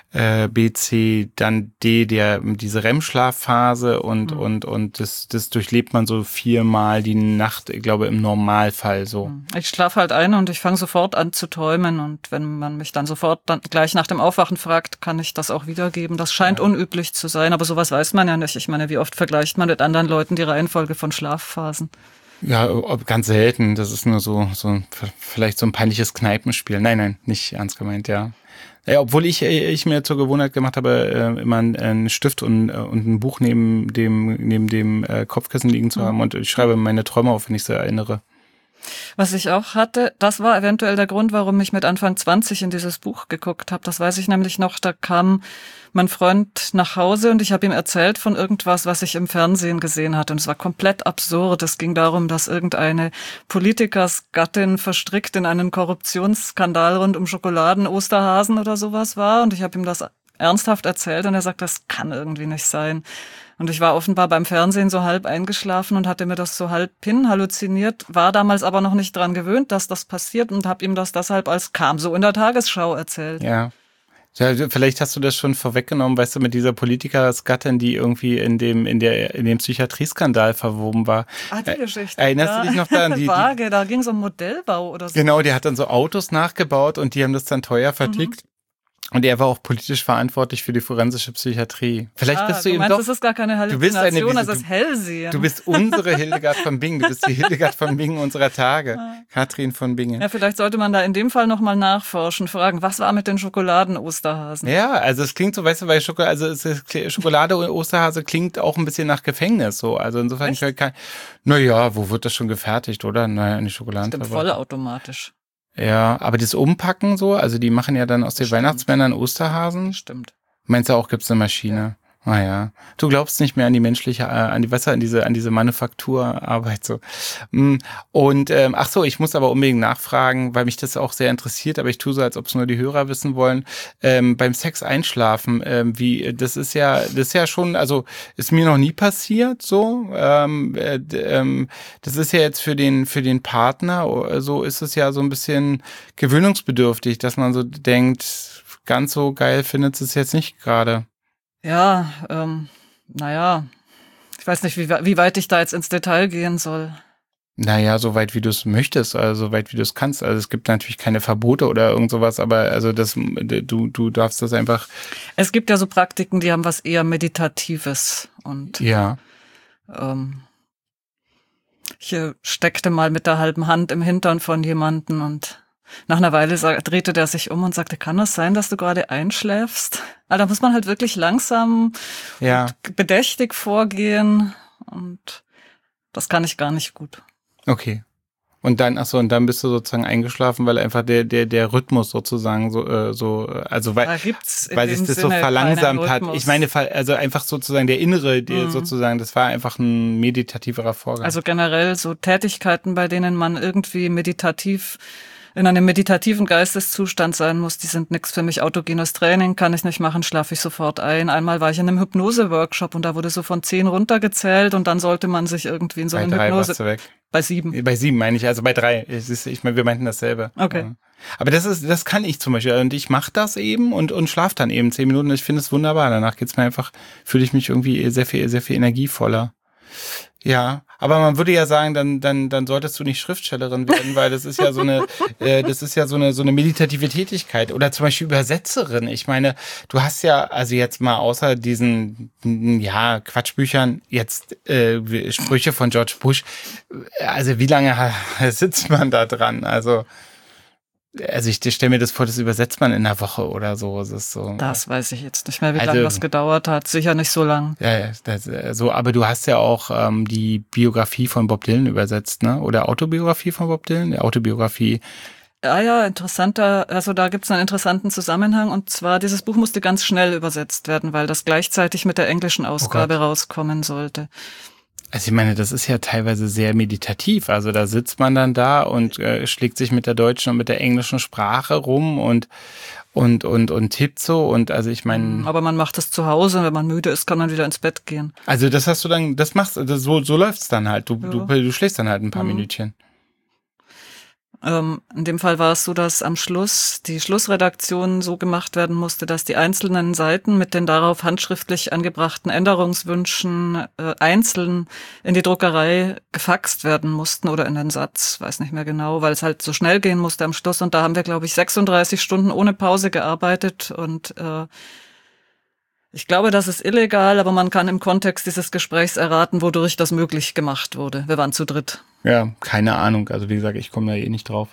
C, dann D, diese REM-Schlafphase und das durchlebt man so 4-mal die Nacht, ich glaube im Normalfall so. Ich schlafe halt ein und ich fange sofort an zu träumen und wenn man mich dann sofort dann gleich nach dem Aufwachen fragt, kann ich das auch wiedergeben. Das scheint unüblich zu sein, aber sowas weiß man ja nicht. Ich meine, wie oft vergleicht man mit anderen Leuten die Reihenfolge von Schlafphasen? Ja, ganz selten. Das ist nur so vielleicht so ein peinliches Kneipenspiel. Nein, nicht ernst gemeint, ja. Ja, obwohl ich mir zur Gewohnheit gemacht habe, immer einen Stift und ein Buch neben dem Kopfkissen liegen zu haben und ich schreibe meine Träume auf, wenn ich sie erinnere. Was ich auch hatte, das war eventuell der Grund, warum ich mit Anfang 20 in dieses Buch geguckt habe. Das weiß ich nämlich noch, da kam mein Freund nach Hause und ich habe ihm erzählt von irgendwas, was ich im Fernsehen gesehen hatte. Und es war komplett absurd. Es ging darum, dass irgendeine Politikersgattin verstrickt in einen Korruptionsskandal rund um Schokoladen-Osterhasen oder sowas war. Und ich habe ihm das ernsthaft erzählt und er sagt, das kann irgendwie nicht sein. Und ich war offenbar beim Fernsehen so halb eingeschlafen und hatte mir das so halb halluziniert, war damals aber noch nicht dran gewöhnt, dass das passiert und habe ihm das deshalb kam so in der Tagesschau erzählt. Ja. Ja, vielleicht hast du das schon vorweggenommen, weißt du, mit dieser Politikersgattin, die irgendwie in dem Psychiatrieskandal verwoben war. Die Geschichte. Erinnerst du dich noch daran? Vage, da ging es um Modellbau oder so. Genau, die hat dann so Autos nachgebaut und die haben das dann teuer vertickt. Und er war auch politisch verantwortlich für die forensische Psychiatrie. Vielleicht bist du eben meinst, doch. Das ist gar keine Halluzination, das ist Hellsehen. Du bist unsere Hildegard von Bingen. Du bist die Hildegard von Bingen unserer Tage. Katrin von Bingen. Ja, vielleicht sollte man da in dem Fall nochmal nachforschen, fragen, was war mit den Schokoladen-Osterhasen? Ja, also es klingt so, weißt du, weil Schokolade-Osterhase klingt auch ein bisschen nach Gefängnis so. Also insofern, naja, wo wird das schon gefertigt, oder? Naja, in die Schokoladenfabrik. Stimmt, vollautomatisch. Ja, aber das Umpacken so, also die machen ja dann aus den Weihnachtsmännern Osterhasen. Stimmt. Meinst du auch, gibt's eine Maschine? Ah ja. Du glaubst nicht mehr an die menschliche, an diese Manufakturarbeit so. Und ach so, ich muss aber unbedingt nachfragen, weil mich das auch sehr interessiert, aber ich tue so, als ob es nur die Hörer wissen wollen. Beim Sex einschlafen, das ist ja schon, also ist mir noch nie passiert so. Das ist ja jetzt für den Partner, so ist es ja so ein bisschen gewöhnungsbedürftig, dass man so denkt, ganz so geil findet es jetzt nicht gerade. Ja, naja, ich weiß nicht, wie weit ich da jetzt ins Detail gehen soll. Naja, so weit wie du es möchtest, also so weit wie du es kannst. Also es gibt natürlich keine Verbote oder irgend sowas, aber also du darfst das einfach. Es gibt ja so Praktiken, die haben was eher Meditatives und ja. Ich steckte mal mit der halben Hand im Hintern von jemanden und nach einer Weile drehte der sich um und sagte, kann das sein, dass du gerade einschläfst? Also da muss man halt wirklich langsam und bedächtig vorgehen und das kann ich gar nicht gut. Okay. Und dann, dann bist du sozusagen eingeschlafen, weil einfach der Rhythmus sozusagen weil sich das so verlangsamt hat. Ich meine, also einfach sozusagen der innere, sozusagen, das war einfach ein meditativerer Vorgang. Also generell so Tätigkeiten, bei denen man irgendwie in einem meditativen Geisteszustand sein muss, die sind nichts für mich. Autogenes Training kann ich nicht machen, schlafe ich sofort ein. Einmal war ich in einem Hypnose-Workshop und da wurde so von 10 runtergezählt und dann sollte man sich irgendwie in so eine Hypnose... Warst du weg. Bei 7. Bei 7 meine ich, also bei 3. Ich meine, wir meinten dasselbe. Okay. Ja. Aber das kann ich zum Beispiel und ich mache das eben und schlafe dann eben 10 Minuten. Ich finde es wunderbar. Danach fühle ich mich irgendwie sehr viel energievoller. Ja, aber man würde ja sagen, dann solltest du nicht Schriftstellerin werden, weil das ist ja so eine meditative Tätigkeit oder zum Beispiel Übersetzerin. Ich meine, du hast ja, also jetzt mal außer diesen, Quatschbüchern, jetzt Sprüche von George Bush, also wie lange sitzt man da dran? Also ich stelle mir das vor, das übersetzt man in einer Woche oder so. Das weiß ich jetzt nicht mehr, wie lange das gedauert hat. Sicher nicht so lang. Ja, aber du hast ja auch die Biografie von Bob Dylan übersetzt, ne? Oder Autobiografie von Bob Dylan? Die Autobiografie. Ja, interessanter, also da gibt's einen interessanten Zusammenhang und zwar, dieses Buch musste ganz schnell übersetzt werden, weil das gleichzeitig mit der englischen Ausgabe rauskommen sollte. Also ich meine, das ist ja teilweise sehr meditativ. Also da sitzt man dann da und schlägt sich mit der deutschen und mit der englischen Sprache rum und tippt so. Und also ich meine. Aber man macht das zu Hause, wenn man müde ist, kann man wieder ins Bett gehen. Also das hast du dann, das machst du, so läuft's dann halt. Du schläfst dann halt ein paar Minütchen. In dem Fall war es so, dass am Schluss die Schlussredaktion so gemacht werden musste, dass die einzelnen Seiten mit den darauf handschriftlich angebrachten Änderungswünschen einzeln in die Druckerei gefaxt werden mussten oder in den Satz, weiß nicht mehr genau, weil es halt so schnell gehen musste am Schluss. Und da haben wir, glaube ich, 36 Stunden ohne Pause gearbeitet und ich glaube, das ist illegal, aber man kann im Kontext dieses Gesprächs erraten, wodurch das möglich gemacht wurde. Wir waren zu dritt. Ja, keine Ahnung. Also wie gesagt, ich komme da eh nicht drauf.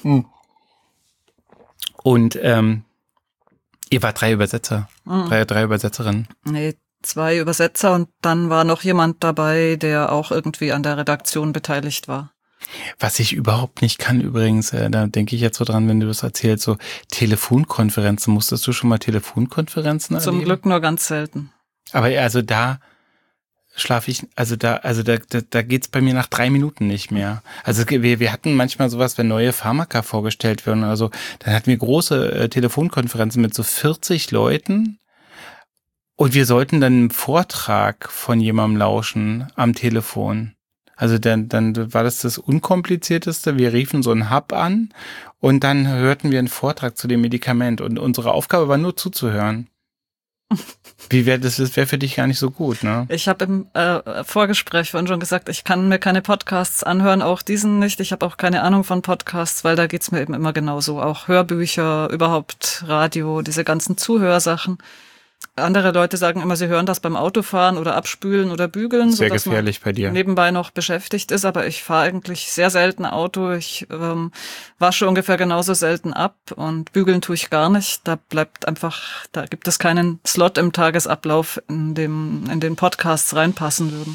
Und ihr wart 3 Übersetzer, 3 Übersetzerinnen. Nee, 2 Übersetzer und dann war noch jemand dabei, der auch irgendwie an der Redaktion beteiligt war. Was ich überhaupt nicht kann übrigens, da denke ich jetzt so dran, wenn du das erzählst, so Telefonkonferenzen. Musstest du schon mal Telefonkonferenzen erleben? Zum Glück nur ganz selten. Aber also da schlafe ich, da geht's bei mir nach 3 Minuten nicht mehr. Also wir hatten manchmal sowas, wenn neue Pharmaka vorgestellt werden oder so, dann hatten wir große Telefonkonferenzen mit so 40 Leuten und wir sollten dann einen Vortrag von jemandem lauschen am Telefon. Also dann war das Unkomplizierteste. Wir riefen so einen Hub an und dann hörten wir einen Vortrag zu dem Medikament und unsere Aufgabe war nur zuzuhören. Das wäre für dich gar nicht so gut, ne? Ich habe im Vorgespräch vorhin schon gesagt, ich kann mir keine Podcasts anhören, auch diesen nicht. Ich habe auch keine Ahnung von Podcasts, weil da geht's mir eben immer genauso. Auch Hörbücher, überhaupt Radio, diese ganzen Zuhörsachen. Andere Leute sagen immer, sie hören das beim Autofahren oder Abspülen oder Bügeln. Sehr gefährlich bei dir. Nebenbei noch beschäftigt ist, aber ich fahre eigentlich sehr selten Auto. Ich wasche ungefähr genauso selten ab und bügeln tue ich gar nicht. Da gibt es keinen Slot im Tagesablauf, in den Podcasts reinpassen würden.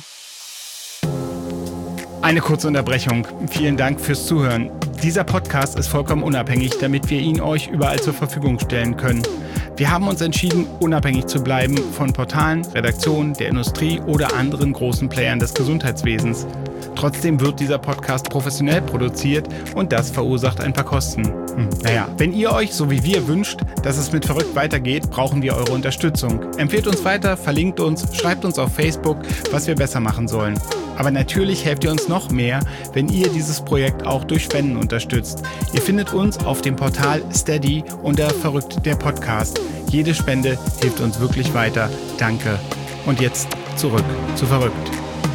Eine kurze Unterbrechung. Vielen Dank fürs Zuhören. Dieser Podcast ist vollkommen unabhängig, damit wir ihn euch überall zur Verfügung stellen können. Wir haben uns entschieden, unabhängig zu bleiben von Portalen, Redaktionen, der Industrie oder anderen großen Playern des Gesundheitswesens. Trotzdem wird dieser Podcast professionell produziert und das verursacht ein paar Kosten. Naja, wenn ihr euch, so wie wir, wünscht, dass es mit Verrückt weitergeht, brauchen wir eure Unterstützung. Empfehlt uns weiter, verlinkt uns, schreibt uns auf Facebook, was wir besser machen sollen. Aber natürlich helft ihr uns noch mehr, wenn ihr dieses Projekt auch durch Spenden unterstützt. Ihr findet uns auf dem Portal Steady unter Verrückt der Podcast. Jede Spende hilft uns wirklich weiter. Danke. Und jetzt zurück zu Verrückt.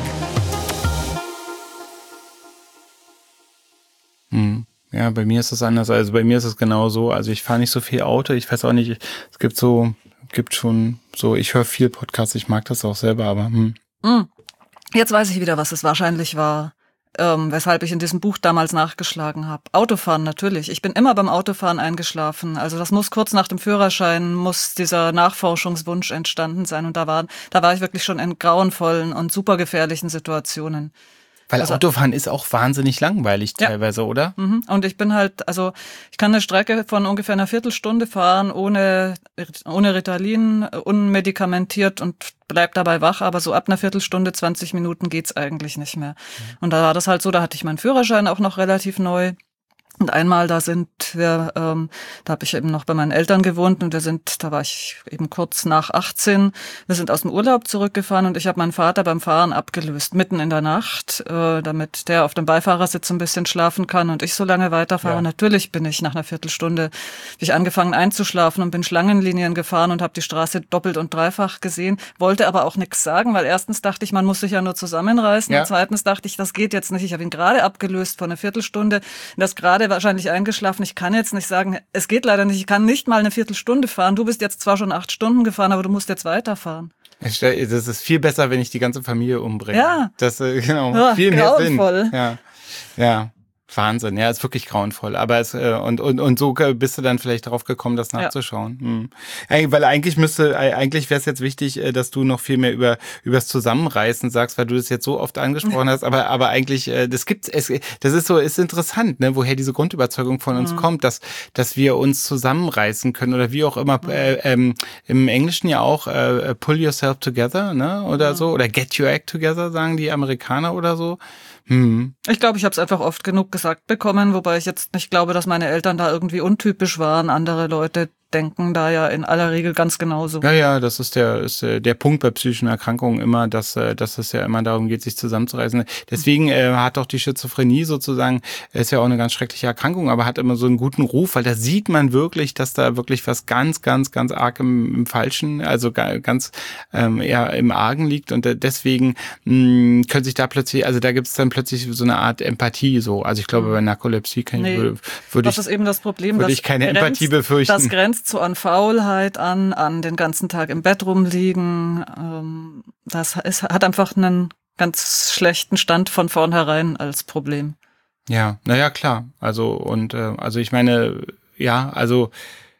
Ja, bei mir ist es anders. Also bei mir ist es genau so. Also ich fahre nicht so viel Auto. Ich weiß auch nicht, es gibt schon so, ich höre viel Podcasts, ich mag das auch selber, aber Jetzt weiß ich wieder, was es wahrscheinlich war, weshalb ich in diesem Buch damals nachgeschlagen habe. Autofahren natürlich. Ich bin immer beim Autofahren eingeschlafen. Also das muss kurz nach dem Führerschein, muss dieser Nachforschungswunsch entstanden sein. Und da war ich wirklich schon in grauenvollen und super gefährlichen Situationen. Weil Autofahren ist auch wahnsinnig langweilig teilweise, oder? Und ich bin halt, also ich kann eine Strecke von ungefähr einer Viertelstunde fahren, ohne Ritalin, unmedikamentiert und bleib dabei wach, aber so ab einer Viertelstunde, 20 Minuten geht's eigentlich nicht mehr. Und da war das halt so, da hatte ich meinen Führerschein auch noch relativ neu. Und einmal da habe ich eben noch bei meinen Eltern gewohnt und da war ich eben kurz nach 18. Wir sind aus dem Urlaub zurückgefahren und ich habe meinen Vater beim Fahren abgelöst, mitten in der Nacht, damit der auf dem Beifahrersitz ein bisschen schlafen kann und ich so lange weiterfahre. Ja. Natürlich bin ich nach einer Viertelstunde, habe ich angefangen einzuschlafen und bin Schlangenlinien gefahren und habe die Straße doppelt und dreifach gesehen, wollte aber auch nichts sagen, weil erstens dachte ich, man muss sich ja nur zusammenreißen und zweitens dachte ich, das geht jetzt nicht. Ich habe ihn gerade abgelöst vor einer Viertelstunde, das gerade wahrscheinlich eingeschlafen. Ich kann jetzt nicht sagen, es geht leider nicht, ich kann nicht mal eine Viertelstunde fahren. Du bist jetzt zwar schon 8 Stunden gefahren, aber du musst jetzt weiterfahren. Das ist viel besser, wenn ich die ganze Familie umbringe. Ja. Das, genau, viel mehr Sinn. Ja. Wahnsinn, ja, ist wirklich grauenvoll. Aber es und so bist du dann vielleicht darauf gekommen, das nachzuschauen. Ja. Weil eigentlich wäre es jetzt wichtig, dass du noch viel mehr übers Zusammenreißen sagst, weil du das jetzt so oft angesprochen hast. Aber eigentlich, ist interessant, ne, woher diese Grundüberzeugung von uns kommt, dass wir uns zusammenreißen können oder wie auch immer. Im Englischen ja auch pull yourself together, ne, oder so, oder get your act together, sagen die Amerikaner oder so. Ich glaube, ich habe es einfach oft genug gesagt bekommen, wobei ich jetzt nicht glaube, dass meine Eltern da irgendwie untypisch waren. Andere Leute denken da ja in aller Regel ganz genauso. Ja, das ist der Punkt bei psychischen Erkrankungen immer, dass es ja immer darum geht, sich zusammenzureißen. Deswegen hat auch die Schizophrenie sozusagen, ist ja auch eine ganz schreckliche Erkrankung, aber hat immer so einen guten Ruf, weil da sieht man wirklich, dass da wirklich was ganz, ganz, ganz arg im Falschen, also ganz eher im Argen liegt und deswegen können sich da plötzlich, also da gibt es dann plötzlich so eine Art Empathie so. Also ich glaube, bei Narkolepsie das ist eben das Problem, würde ich keine Empathie befürchten. Das grenzt so an Faulheit an den ganzen Tag im Bett rumliegen. Hat einfach einen ganz schlechten Stand von vornherein als Problem. Ja, naja, klar. Also ich meine, genau,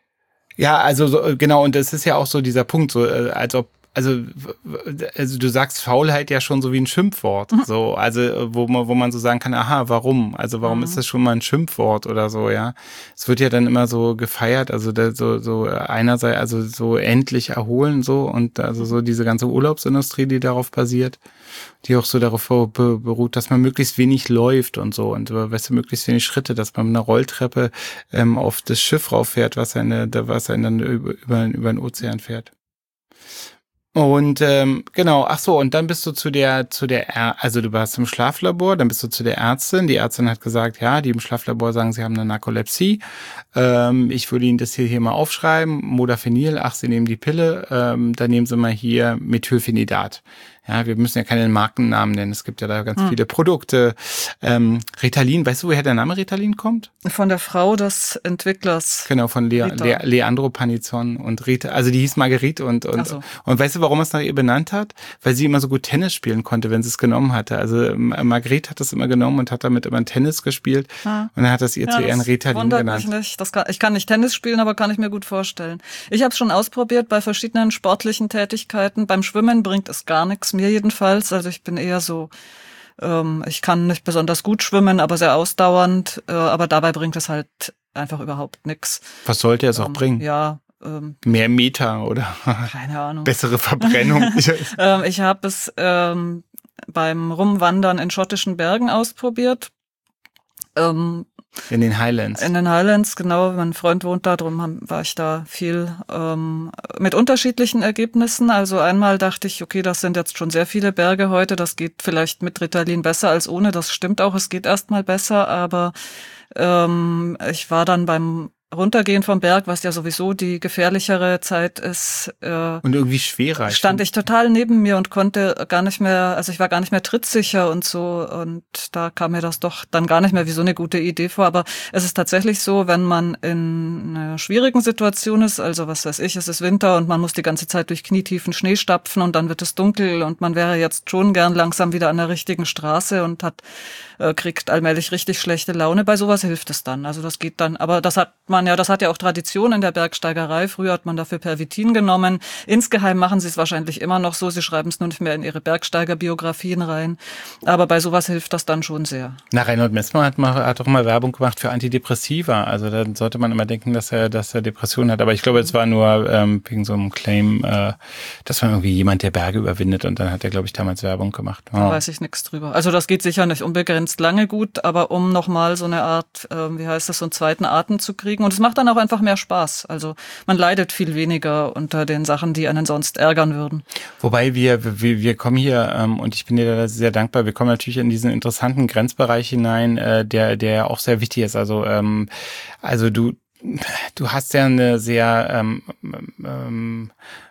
und es ist ja auch so dieser Punkt, so also du sagst Faulheit ja schon so wie ein Schimpfwort, so, also wo man so sagen kann, aha, warum? Also warum ist das schon mal ein Schimpfwort oder so, ja? Es wird ja dann immer so gefeiert, also so einerseits, also so endlich erholen so und also so diese ganze Urlaubsindustrie, die darauf basiert, die auch so darauf beruht, dass man möglichst wenig läuft und so und möglichst wenig Schritte, dass man mit einer Rolltreppe auf das Schiff rauffährt, was einen dann über den Ozean fährt. Und genau, ach so, und dann bist du also du warst im Schlaflabor, dann bist du zu der Ärztin. Die Ärztin hat gesagt, ja, die im Schlaflabor sagen, sie haben eine Narkolepsie. Ich würde Ihnen das hier mal aufschreiben. Modafinil, ach, Sie nehmen die Pille, dann nehmen Sie mal hier Methylphenidat. Ja, wir müssen ja keinen Markennamen nennen. Es gibt ja da ganz viele Produkte. Ritalin, weißt du, woher der Name Ritalin kommt? Von der Frau des Entwicklers. Genau, von Leandro Panizon und Rita. Also die hieß Marguerite und weißt du, warum er es nach ihr benannt hat? Weil sie immer so gut Tennis spielen konnte, wenn sie es genommen hatte. Also Marguerite hat das immer genommen und hat damit immer Tennis gespielt. Und dann hat das ihr zu Ehren Ritalin genannt. Mich nicht. Ich kann nicht Tennis spielen, aber kann ich mir gut vorstellen. Ich habe es schon ausprobiert bei verschiedenen sportlichen Tätigkeiten. Beim Schwimmen bringt es gar nichts, mir jedenfalls. Also ich bin eher so, ich kann nicht besonders gut schwimmen, aber sehr ausdauernd. Aber dabei bringt es halt einfach überhaupt nichts. Was sollte es auch bringen? Ja. Mehr Meter oder keine Ahnung. Bessere Verbrennung. Ich habe es beim Rumwandern in schottischen Bergen ausprobiert. In den Highlands. In den Highlands, genau. Mein Freund wohnt da, drum war ich da viel mit unterschiedlichen Ergebnissen. Also einmal dachte ich, okay, das sind jetzt schon sehr viele Berge heute, das geht vielleicht mit Ritalin besser als ohne. Das stimmt auch, es geht erstmal besser, aber ich war dann beim Runtergehen vom Berg, was ja sowieso die gefährlichere Zeit ist. Und irgendwie schwerer. Stand ich total neben mir und konnte gar nicht mehr, also ich war gar nicht mehr trittsicher und so. Und da kam mir das doch dann gar nicht mehr wie so eine gute Idee vor. Aber es ist tatsächlich so, wenn man in einer schwierigen Situation ist, also was weiß ich, es ist Winter und man muss die ganze Zeit durch knietiefen Schnee stapfen und dann wird es dunkel und man wäre jetzt schon gern langsam wieder an der richtigen Straße und kriegt allmählich richtig schlechte Laune. Bei sowas hilft es dann. Also das geht dann, aber das hat ja auch Tradition in der Bergsteigerei. Früher hat man dafür Pervitin genommen. Insgeheim machen sie es wahrscheinlich immer noch so. Sie schreiben es nur nicht mehr in ihre Bergsteigerbiografien rein. Aber bei sowas hilft das dann schon sehr. Na, Reinhold Messmer hat doch mal Werbung gemacht für Antidepressiva. Also dann sollte man immer denken, dass er Depressionen hat. Aber ich glaube, es war nur wegen so einem Claim, dass man irgendwie jemand der Berge überwindet. Und dann hat er, glaube ich, damals Werbung gemacht. Da weiß ich nichts drüber. Also das geht sicher nicht unbegrenzt lange gut, aber um nochmal so eine Art, so einen zweiten Atem zu kriegen. Und es macht dann auch einfach mehr Spaß. Also man leidet viel weniger unter den Sachen, die einen sonst ärgern würden. Wobei wir kommen hier, und ich bin dir da sehr dankbar, wir kommen natürlich in diesen interessanten Grenzbereich hinein, der auch sehr wichtig ist. Also du hast ja eine sehr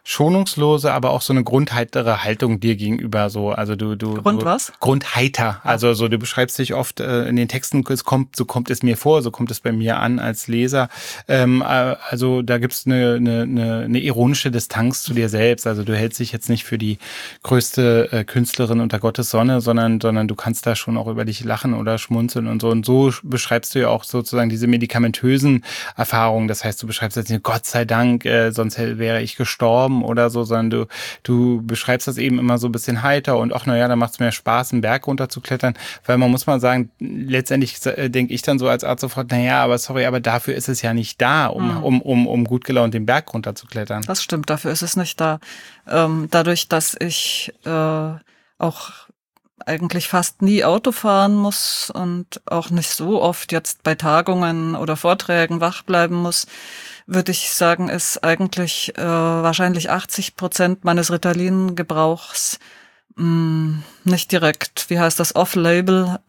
schonungslose, aber auch so eine grundheitere Haltung dir gegenüber so. Also Was? Grundheiter. Also so, du beschreibst dich oft in den Texten, so kommt es mir vor, so kommt es bei mir an als Leser. Also da gibt's eine ironische Distanz zu dir selbst. Also du hältst dich jetzt nicht für die größte Künstlerin unter Gottes Sonne, sondern du kannst da schon auch über dich lachen oder schmunzeln und so. Und so beschreibst du ja auch sozusagen diese medikamentösen Erfahrungen. Das heißt, du beschreibst jetzt nicht, Gott sei Dank, sonst wäre ich gestorben oder so, sondern du beschreibst das eben immer so ein bisschen heiter und ach naja, da macht es mir Spaß, einen Berg runter zu klettern, weil man muss mal sagen, letztendlich denke ich dann so als Arzt sofort, naja, aber sorry, aber dafür ist es ja nicht da, um gut gelaunt den Berg runter zu klettern. Das stimmt, dafür ist es nicht da. Dadurch, dass ich auch eigentlich fast nie Auto fahren muss und auch nicht so oft jetzt bei Tagungen oder Vorträgen wach bleiben muss, würde ich sagen, ist eigentlich wahrscheinlich 80% meines Ritalin-Gebrauchs nicht direkt, wie heißt das, off-label,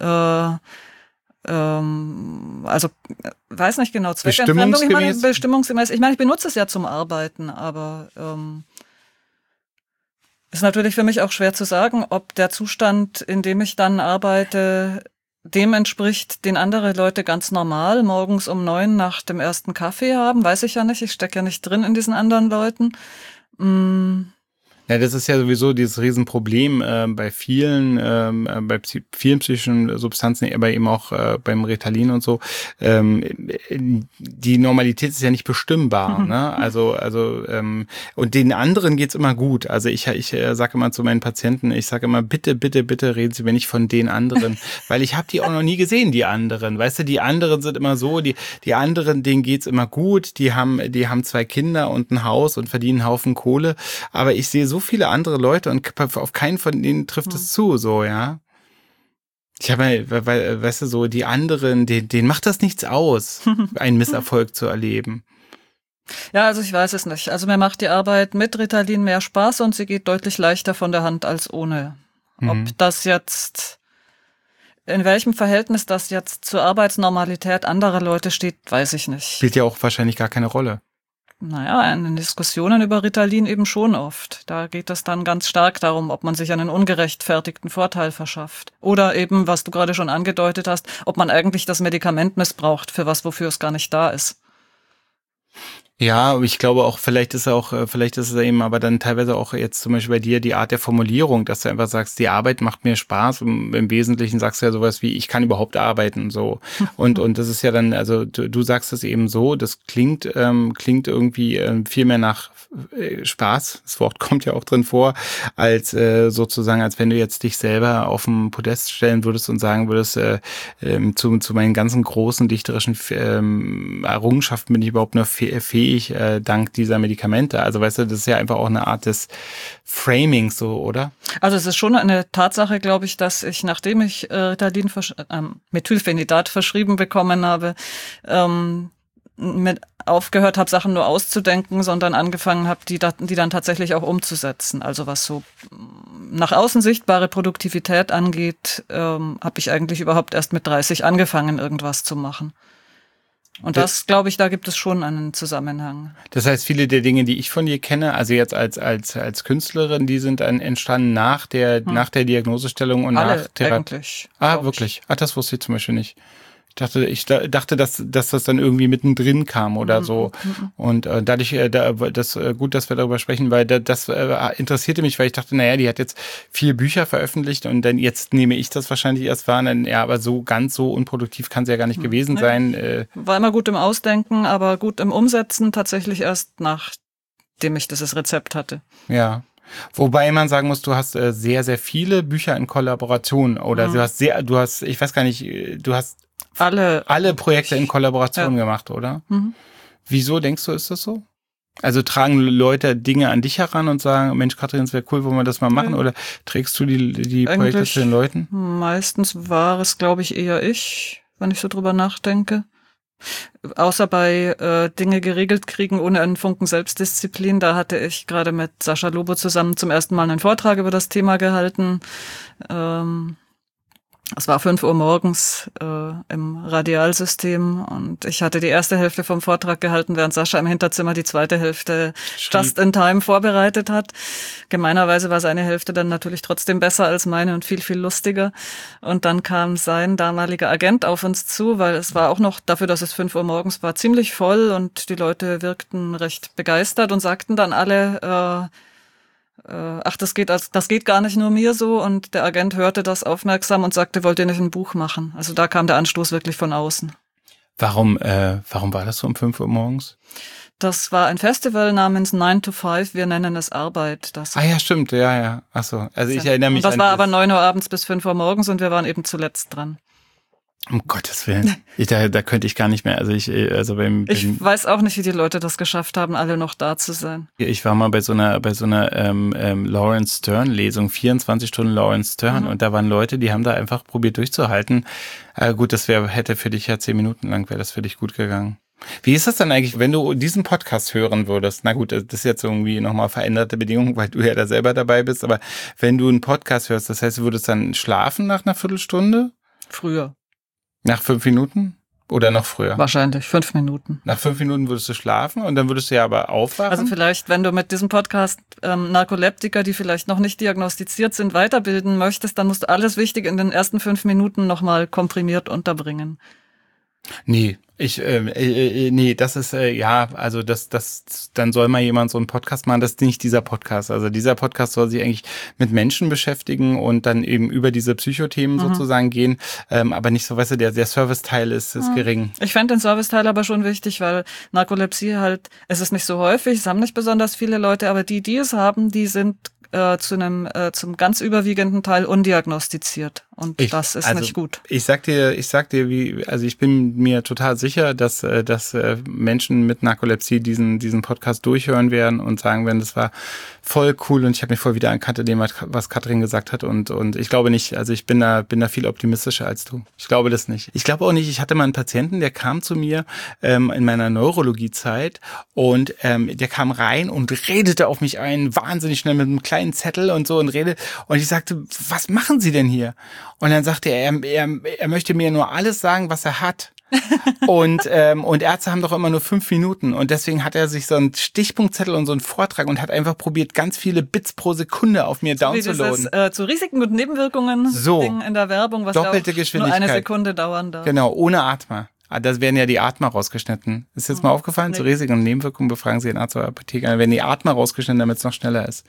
also weiß nicht genau, Zweckentfremdung, bestimmungsgemäß. Ich meine, ich benutze es ja zum Arbeiten, aber ist natürlich für mich auch schwer zu sagen, ob der Zustand, in dem ich dann arbeite, dem entspricht, den andere Leute ganz normal morgens um 9 nach dem ersten Kaffee haben. Weiß ich ja nicht, ich stecke ja nicht drin in diesen anderen Leuten. Ja, das ist ja sowieso dieses Riesenproblem bei vielen psychischen Substanzen, aber eben auch beim Ritalin und so. Die Normalität ist ja nicht bestimmbar, ne? Also und den anderen geht's immer gut. Also ich sage immer zu meinen Patienten, ich sage immer, bitte reden Sie mir nicht von den anderen, weil ich habe die auch noch nie gesehen, die anderen. Weißt du, die anderen sind immer so, die anderen, denen geht's immer gut, die haben 2 Kinder und ein Haus und verdienen einen Haufen Kohle, aber ich sehe so viele andere Leute und auf keinen von denen trifft es zu, so, ja. Ich habe mal, weißt du, so die anderen, denen macht das nichts aus, einen Misserfolg zu erleben. Ja, also ich weiß es nicht. Also mir macht die Arbeit mit Ritalin mehr Spaß und sie geht deutlich leichter von der Hand als ohne. Ob das jetzt, in welchem Verhältnis das jetzt zur Arbeitsnormalität anderer Leute steht, weiß ich nicht. Spielt ja auch wahrscheinlich gar keine Rolle. Naja, in den Diskussionen über Ritalin eben schon oft. Da geht es dann ganz stark darum, ob man sich einen ungerechtfertigten Vorteil verschafft. Oder eben, was du gerade schon angedeutet hast, ob man eigentlich das Medikament missbraucht für was, wofür es gar nicht da ist. Ja, ich glaube auch, vielleicht ist es eben aber dann teilweise auch jetzt zum Beispiel bei dir die Art der Formulierung, dass du einfach sagst, die Arbeit macht mir Spaß. Und im Wesentlichen sagst du ja sowas wie, ich kann überhaupt arbeiten, so. Und das ist ja dann, also du sagst es eben so, das klingt irgendwie viel mehr nach Spaß, das Wort kommt ja auch drin vor, als sozusagen, als wenn du jetzt dich selber auf den Podest stellen würdest und sagen würdest, zu meinen ganzen großen dichterischen Errungenschaften bin ich überhaupt nur fähig, dank dieser Medikamente. Also weißt du, das ist ja einfach auch eine Art des Framings, so, oder? Also es ist schon eine Tatsache, glaube ich, dass ich, nachdem ich Ritalin Methylphenidat verschrieben bekommen habe, mit aufgehört habe, Sachen nur auszudenken, sondern angefangen habe, die dann tatsächlich auch umzusetzen. Also was so nach außen sichtbare Produktivität angeht, habe ich eigentlich überhaupt erst mit 30 angefangen, irgendwas zu machen. Und das, glaube ich, da gibt es schon einen Zusammenhang. Das heißt, viele der Dinge, die ich von dir kenne, also jetzt als Künstlerin, die sind dann entstanden nach der Diagnosestellung und alle nach Therapie. Eigentlich. Wirklich? Das wusste ich zum Beispiel nicht. Ich dachte, dass das dann irgendwie mittendrin kam oder so. Und dadurch, gut, dass wir darüber sprechen, weil das interessierte mich, weil ich dachte, naja, die hat jetzt 4 Bücher veröffentlicht und dann jetzt nehme ich das wahrscheinlich erst wahr. Dann, ja, aber so ganz so unproduktiv kann sie ja gar nicht gewesen sein. War immer gut im Ausdenken, aber gut im Umsetzen tatsächlich erst nachdem ich dieses Rezept hatte. Ja. Wobei man sagen muss, du hast sehr, sehr viele Bücher in Kollaboration oder du hast, ich weiß gar nicht, du hast alle Projekte in Kollaboration gemacht, oder? Wieso denkst du, ist das so? Also tragen Leute Dinge an dich heran und sagen, Mensch, Katrin, es wäre cool, wollen wir das mal machen? Oder trägst du die Projekte zu den Leuten? Meistens war es, glaube ich, eher ich, wenn ich so drüber nachdenke. Außer bei Dinge geregelt kriegen ohne einen Funken Selbstdisziplin. Da hatte ich gerade mit Sascha Lobo zusammen zum ersten Mal einen Vortrag über das Thema gehalten. Es war 5 Uhr morgens im Radialsystem und ich hatte die erste Hälfte vom Vortrag gehalten, während Sascha im Hinterzimmer die zweite Hälfte just in time vorbereitet hat. Gemeinerweise war seine Hälfte dann natürlich trotzdem besser als meine und viel, viel lustiger. Und dann kam sein damaliger Agent auf uns zu, weil es war auch noch, dafür, dass es 5 Uhr morgens war, ziemlich voll und die Leute wirkten recht begeistert und sagten dann alle, ach, das geht gar nicht nur mir so. Und der Agent hörte das aufmerksam und sagte, wollt ihr nicht ein Buch machen? Also da kam der Anstoß wirklich von außen. Warum war das so um 5 Uhr morgens? Das war ein Festival namens 9 to 5, wir nennen es Arbeit. Ja, stimmt, ja. Ach so, also ich erinnere mich an das. War aber 9 Uhr abends bis 5 Uhr morgens und wir waren eben zuletzt dran. Um Gottes Willen. Da könnte ich gar nicht mehr. Ich weiß auch nicht, wie die Leute das geschafft haben, alle noch da zu sein. Ich war mal bei so einer Lawrence Stern Lesung, 24 Stunden Lawrence Stern, und da waren Leute, die haben da einfach probiert durchzuhalten. Gut, hätte für dich ja 10 Minuten lang, wäre das für dich gut gegangen. Wie ist das dann eigentlich, wenn du diesen Podcast hören würdest? Na gut, das ist jetzt irgendwie nochmal veränderte Bedingungen, weil du ja da selber dabei bist, aber wenn du einen Podcast hörst, das heißt, du würdest dann schlafen nach einer Viertelstunde? Früher. Nach 5 Minuten? Oder noch früher? Wahrscheinlich 5 Minuten. Nach 5 Minuten würdest du schlafen und dann würdest du ja aber aufwachen? Also vielleicht, wenn du mit diesem Podcast Narkoleptiker, die vielleicht noch nicht diagnostiziert sind, weiterbilden möchtest, dann musst du alles Wichtige in den ersten 5 Minuten nochmal komprimiert unterbringen. Nee, das ist, dann soll mal jemand so einen Podcast machen, das ist nicht dieser Podcast. Also dieser Podcast soll sich eigentlich mit Menschen beschäftigen und dann eben über diese Psychothemen sozusagen gehen, aber nicht so, weißt du, der Serviceteil ist gering. Ich fände den Serviceteil aber schon wichtig, weil Narkolepsie es ist nicht so häufig, es haben nicht besonders viele Leute, aber die es haben, die sind zum ganz überwiegenden Teil undiagnostiziert. Und das ist nicht gut. Ich sag dir, ich bin mir total sicher, dass Menschen mit Narkolepsie diesen Podcast durchhören werden und sagen werden, das war voll cool und ich habe mich voll wieder erkannt, dem, was Katrin gesagt hat und ich glaube nicht, also ich bin da viel optimistischer als du. Ich glaube das nicht. Ich glaube auch nicht, ich hatte mal einen Patienten, der kam zu mir in meiner Neurologiezeit und der kam rein und redete auf mich ein, wahnsinnig schnell mit einem kleinen Zettel und so und ich sagte, was machen Sie denn hier? Und dann sagte er möchte mir nur alles sagen, was er hat. Und Ärzte haben doch immer nur 5 Minuten und deswegen hat er sich so einen Stichpunktzettel und so einen Vortrag und hat einfach probiert, ganz viele Bits pro Sekunde auf mir downzuladen. Zu Risiken und Nebenwirkungen in der Werbung, was doppelte ja auch nur eine Sekunde dauern darf. Genau, ohne Atmer. Das werden ja die Atmer rausgeschnitten. Ist jetzt mal aufgefallen? Nee. Zu Risiken und Nebenwirkungen befragen Sie den Arzt oder Apotheker. Dann werden die Atmer rausgeschnitten, damit es noch schneller ist.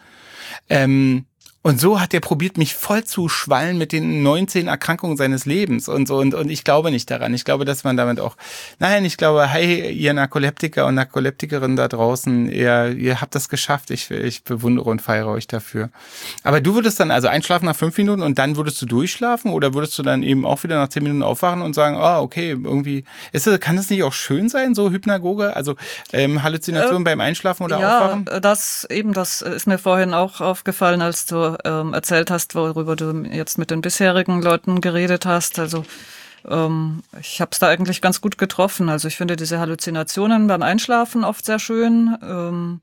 Und so hat er probiert, mich voll zu schwallen mit den 19 Erkrankungen seines Lebens und so. Und ich glaube nicht daran. Ich glaube, dass man damit auch, ich glaube, hey, ihr Narkoleptiker und Narkoleptikerinnen da draußen, ihr habt das geschafft. Ich bewundere und feiere euch dafür. Aber du würdest dann also einschlafen nach 5 Minuten und dann würdest du durchschlafen oder würdest du dann eben auch wieder nach 10 Minuten aufwachen und sagen, okay, irgendwie, kann das nicht auch schön sein, so Hypnagoge? Also, Halluzinationen beim Einschlafen oder Aufwachen? Ja, das ist mir vorhin auch aufgefallen, als du erzählt hast, worüber du jetzt mit den bisherigen Leuten geredet hast. Also ich habe es da eigentlich ganz gut getroffen. Also ich finde diese Halluzinationen beim Einschlafen oft sehr schön.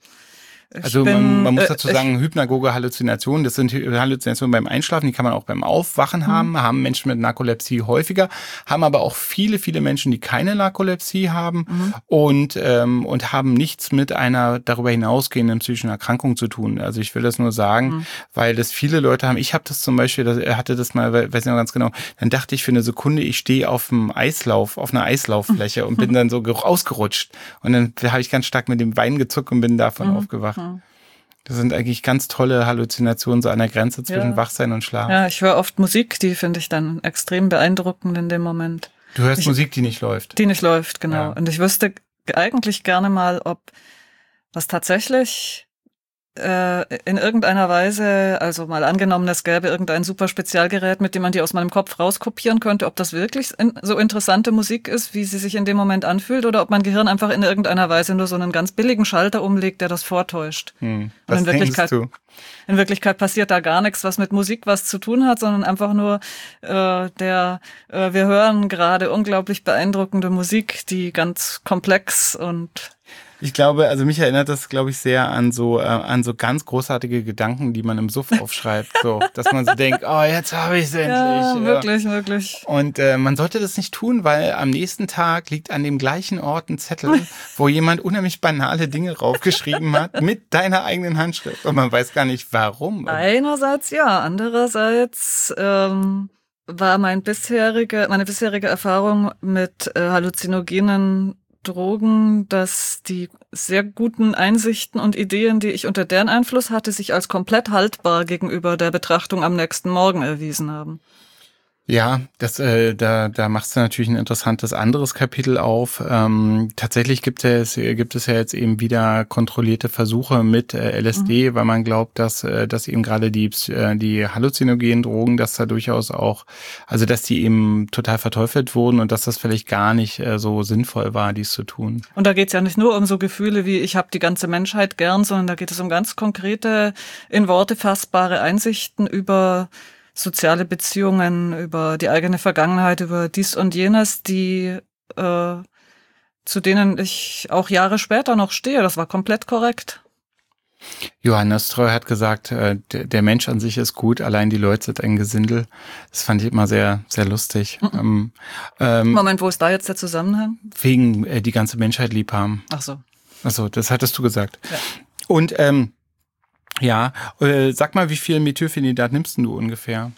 Man muss dazu sagen, Hypnagoge Halluzinationen, das sind Halluzinationen beim Einschlafen, die kann man auch beim Aufwachen haben Menschen mit Narkolepsie häufiger, haben aber auch viele, viele Menschen, die keine Narkolepsie haben und haben nichts mit einer darüber hinausgehenden psychischen Erkrankung zu tun. Also ich will das nur sagen, weil das viele Leute haben. Ich habe das zum Beispiel, hatte das mal, weiß nicht noch ganz genau, dann dachte ich für eine Sekunde, ich stehe auf einer Eislauffläche und bin dann so ausgerutscht. Und dann habe ich ganz stark mit dem Bein gezuckt und bin davon aufgewacht. Das sind eigentlich ganz tolle Halluzinationen, so an der Grenze zwischen Wachsein und Schlaf. Ja, ich höre oft Musik, die finde ich dann extrem beeindruckend in dem Moment. Du hörst Musik, die nicht läuft. Die nicht läuft, genau. Ja. Und ich wüsste eigentlich gerne mal, ob was tatsächlich in irgendeiner Weise, also mal angenommen, es gäbe irgendein super Spezialgerät, mit dem man die aus meinem Kopf rauskopieren könnte, ob das wirklich so interessante Musik ist, wie sie sich in dem Moment anfühlt, oder ob mein Gehirn einfach in irgendeiner Weise nur so einen ganz billigen Schalter umlegt, der das vortäuscht. Was denkst du? In Wirklichkeit passiert da gar nichts, was mit Musik was zu tun hat, sondern einfach nur wir hören gerade unglaublich beeindruckende Musik, die ganz komplex und Ich glaube, also mich erinnert das, glaube ich, sehr an so ganz großartige Gedanken, die man im Suff aufschreibt, so, dass man so denkt, oh, jetzt habe ich es endlich. Ja, wirklich. Und man sollte das nicht tun, weil am nächsten Tag liegt an dem gleichen Ort ein Zettel, wo jemand unheimlich banale Dinge raufgeschrieben hat mit deiner eigenen Handschrift und man weiß gar nicht, warum. Einerseits ja, andererseits war meine bisherige Erfahrung mit halluzinogenen Drogen, dass die sehr guten Einsichten und Ideen, die ich unter deren Einfluss hatte, sich als komplett haltbar gegenüber der Betrachtung am nächsten Morgen erwiesen haben. Ja, da machst du natürlich ein interessantes anderes Kapitel auf. Tatsächlich gibt es ja jetzt eben wieder kontrollierte Versuche mit LSD, weil man glaubt, dass eben gerade die halluzinogenen Drogen, dass da durchaus auch, also dass die eben total verteufelt wurden und dass das vielleicht gar nicht so sinnvoll war, dies zu tun. Und da geht es ja nicht nur um so Gefühle wie ich habe die ganze Menschheit gern, sondern da geht es um ganz konkrete, in Worte fassbare Einsichten über soziale Beziehungen, über die eigene Vergangenheit, über dies und jenes, zu denen ich auch Jahre später noch stehe. Das war komplett korrekt. Johannes Treu hat gesagt, der Mensch an sich ist gut, allein die Leute sind ein Gesindel. Das fand ich immer sehr, sehr lustig. Moment, wo ist da jetzt der Zusammenhang? Wegen die ganze Menschheit lieb haben. Ach so. Ach so, das hattest du gesagt. Ja. Und ja, sag mal, wie viel Methylphenidat nimmst du ungefähr?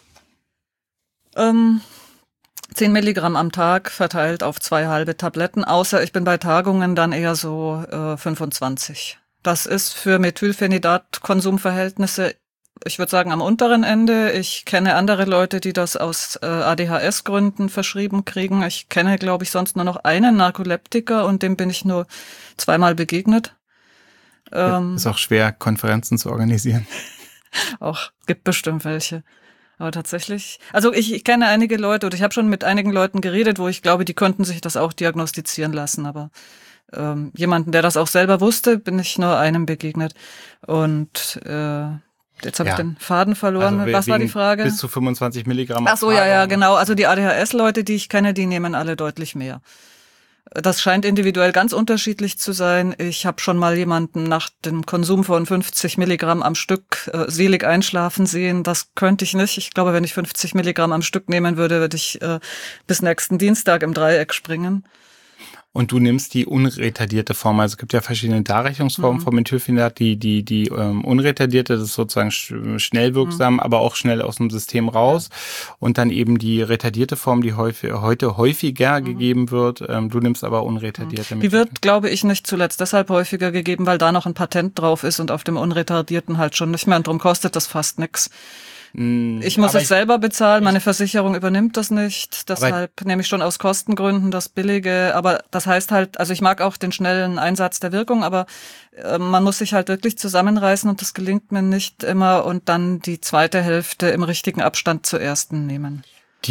10 Milligramm am Tag verteilt auf 2 halbe Tabletten, außer ich bin bei Tagungen dann eher so 25. Das ist für Methylphenidat-Konsumverhältnisse, ich würde sagen, am unteren Ende. Ich kenne andere Leute, die das aus ADHS-Gründen verschrieben kriegen. Ich kenne, glaube ich, sonst nur noch einen Narkoleptiker und dem bin ich nur 2-mal begegnet. Ist auch schwer, Konferenzen zu organisieren. Auch, gibt bestimmt welche. Aber tatsächlich, also ich kenne einige Leute oder ich habe schon mit einigen Leuten geredet, wo ich glaube, die könnten sich das auch diagnostizieren lassen. Aber jemanden, der das auch selber wusste, bin ich nur einem begegnet. Und jetzt habe ich den Faden verloren. Also was war die Frage? Bis zu 25 Milligramm. Ach so, ja, genau. Also die ADHS-Leute, die ich kenne, die nehmen alle deutlich mehr. Das scheint individuell ganz unterschiedlich zu sein. Ich habe schon mal jemanden nach dem Konsum von 50 Milligramm am Stück selig einschlafen sehen. Das könnte ich nicht. Ich glaube, wenn ich 50 Milligramm am Stück nehmen würde, würde ich bis nächsten Dienstag im Dreieck springen. Und du nimmst die unretardierte Form. Also es gibt ja verschiedene Darreichungsformen von Methylphenidat. Die unretardierte, das ist sozusagen schnell wirksam, aber auch schnell aus dem System raus. Und dann eben die retardierte Form, die heute häufiger gegeben wird. Du nimmst aber unretardierte. Die wird, glaube ich, nicht zuletzt deshalb häufiger gegeben, weil da noch ein Patent drauf ist und auf dem unretardierten halt schon nicht mehr. Und darum kostet das fast nichts. Ich muss es selber bezahlen, meine Versicherung übernimmt das nicht, deshalb nehme ich schon aus Kostengründen das Billige, aber das heißt halt, also ich mag auch den schnellen Einsatz der Wirkung, aber man muss sich halt wirklich zusammenreißen und das gelingt mir nicht immer und dann die zweite Hälfte im richtigen Abstand zur ersten nehmen.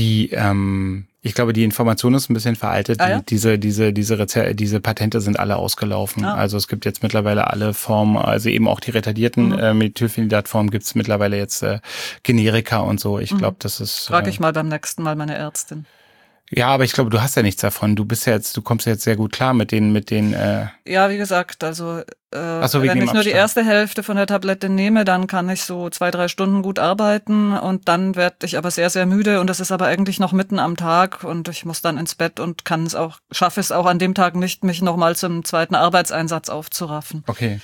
Ich glaube, die Information ist ein bisschen veraltet. Ja? Diese Patente sind alle ausgelaufen. Also es gibt jetzt mittlerweile alle Formen, also eben auch die retardierten Methylphenidat-Formen gibt es mittlerweile jetzt Generika und so. Ich glaube, das ist. Frage ich mal beim nächsten Mal meine Ärztin. Ja, aber ich glaube, du hast ja nichts davon. Du kommst ja jetzt sehr gut klar mit den. Ja, wie gesagt, also wenn ich nur die erste Hälfte von der Tablette nehme, dann kann ich so 2-3 Stunden gut arbeiten und dann werde ich aber sehr, sehr müde und das ist aber eigentlich noch mitten am Tag und ich muss dann ins Bett und schaffe es auch an dem Tag nicht, mich nochmal zum zweiten Arbeitseinsatz aufzuraffen. Okay.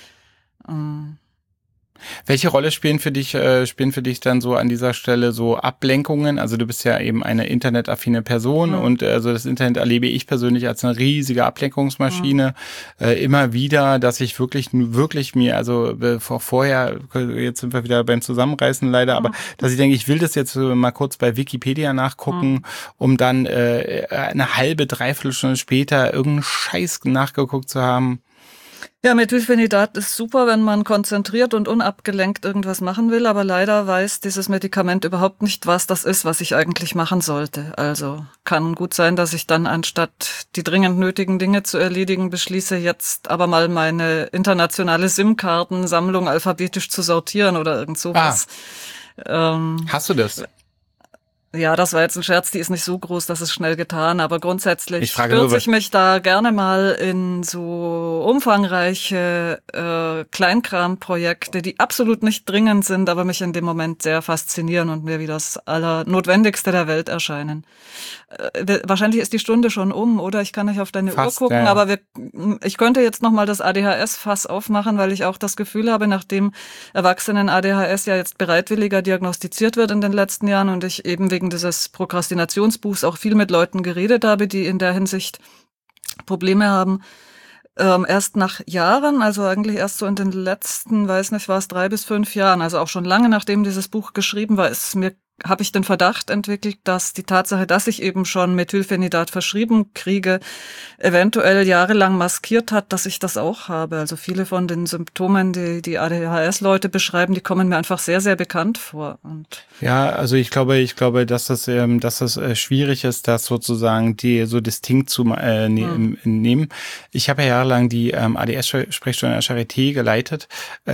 Welche Rolle spielen für dich dann so an dieser Stelle so Ablenkungen? Also du bist ja eben eine internetaffine Person und also das Internet erlebe ich persönlich als eine riesige Ablenkungsmaschine. Immer wieder, dass ich wirklich mir, also vorher, jetzt sind wir wieder beim Zusammenreißen leider, aber dass ich denke, ich will das jetzt mal kurz bei Wikipedia nachgucken, um dann eine halbe, dreiviertel Stunde später irgendeinen Scheiß nachgeguckt zu haben. Ja, Methylphenidat ist super, wenn man konzentriert und unabgelenkt irgendwas machen will, aber leider weiß dieses Medikament überhaupt nicht, was das ist, was ich eigentlich machen sollte. Also kann gut sein, dass ich dann anstatt die dringend nötigen Dinge zu erledigen, beschließe jetzt aber mal meine internationale SIM-Kartensammlung alphabetisch zu sortieren oder irgend sowas. Hast du das? Ja, das war jetzt ein Scherz, die ist nicht so groß, das ist schnell getan, aber grundsätzlich stürze ich mich da gerne mal in so umfangreiche Kleinkramprojekte, die absolut nicht dringend sind, aber mich in dem Moment sehr faszinieren und mir wie das Allernotwendigste der Welt erscheinen. Wahrscheinlich ist die Stunde schon oder? Ich kann nicht auf deine Fast, Uhr gucken, ja. aber ich könnte jetzt nochmal das ADHS-Fass aufmachen, weil ich auch das Gefühl habe, nachdem Erwachsenen ADHS ja jetzt bereitwilliger diagnostiziert wird in den letzten Jahren und ich eben wegen dieses Prokrastinationsbuchs auch viel mit Leuten geredet habe, die in der Hinsicht Probleme haben. Erst nach Jahren, also eigentlich erst so in den letzten, weiß nicht, war es 3 bis 5 Jahren, also auch schon lange nachdem dieses Buch geschrieben war, habe ich den Verdacht entwickelt, dass die Tatsache, dass ich eben schon Methylphenidat verschrieben kriege, eventuell jahrelang maskiert hat, dass ich das auch habe. Also viele von den Symptomen, die ADHS-Leute beschreiben, die kommen mir einfach sehr, sehr bekannt vor. Ja, also ich glaube, dass das schwierig ist, das sozusagen die so distinkt zu nehmen. Ich habe ja jahrelang die ADS-Sprechstunde an der Charité geleitet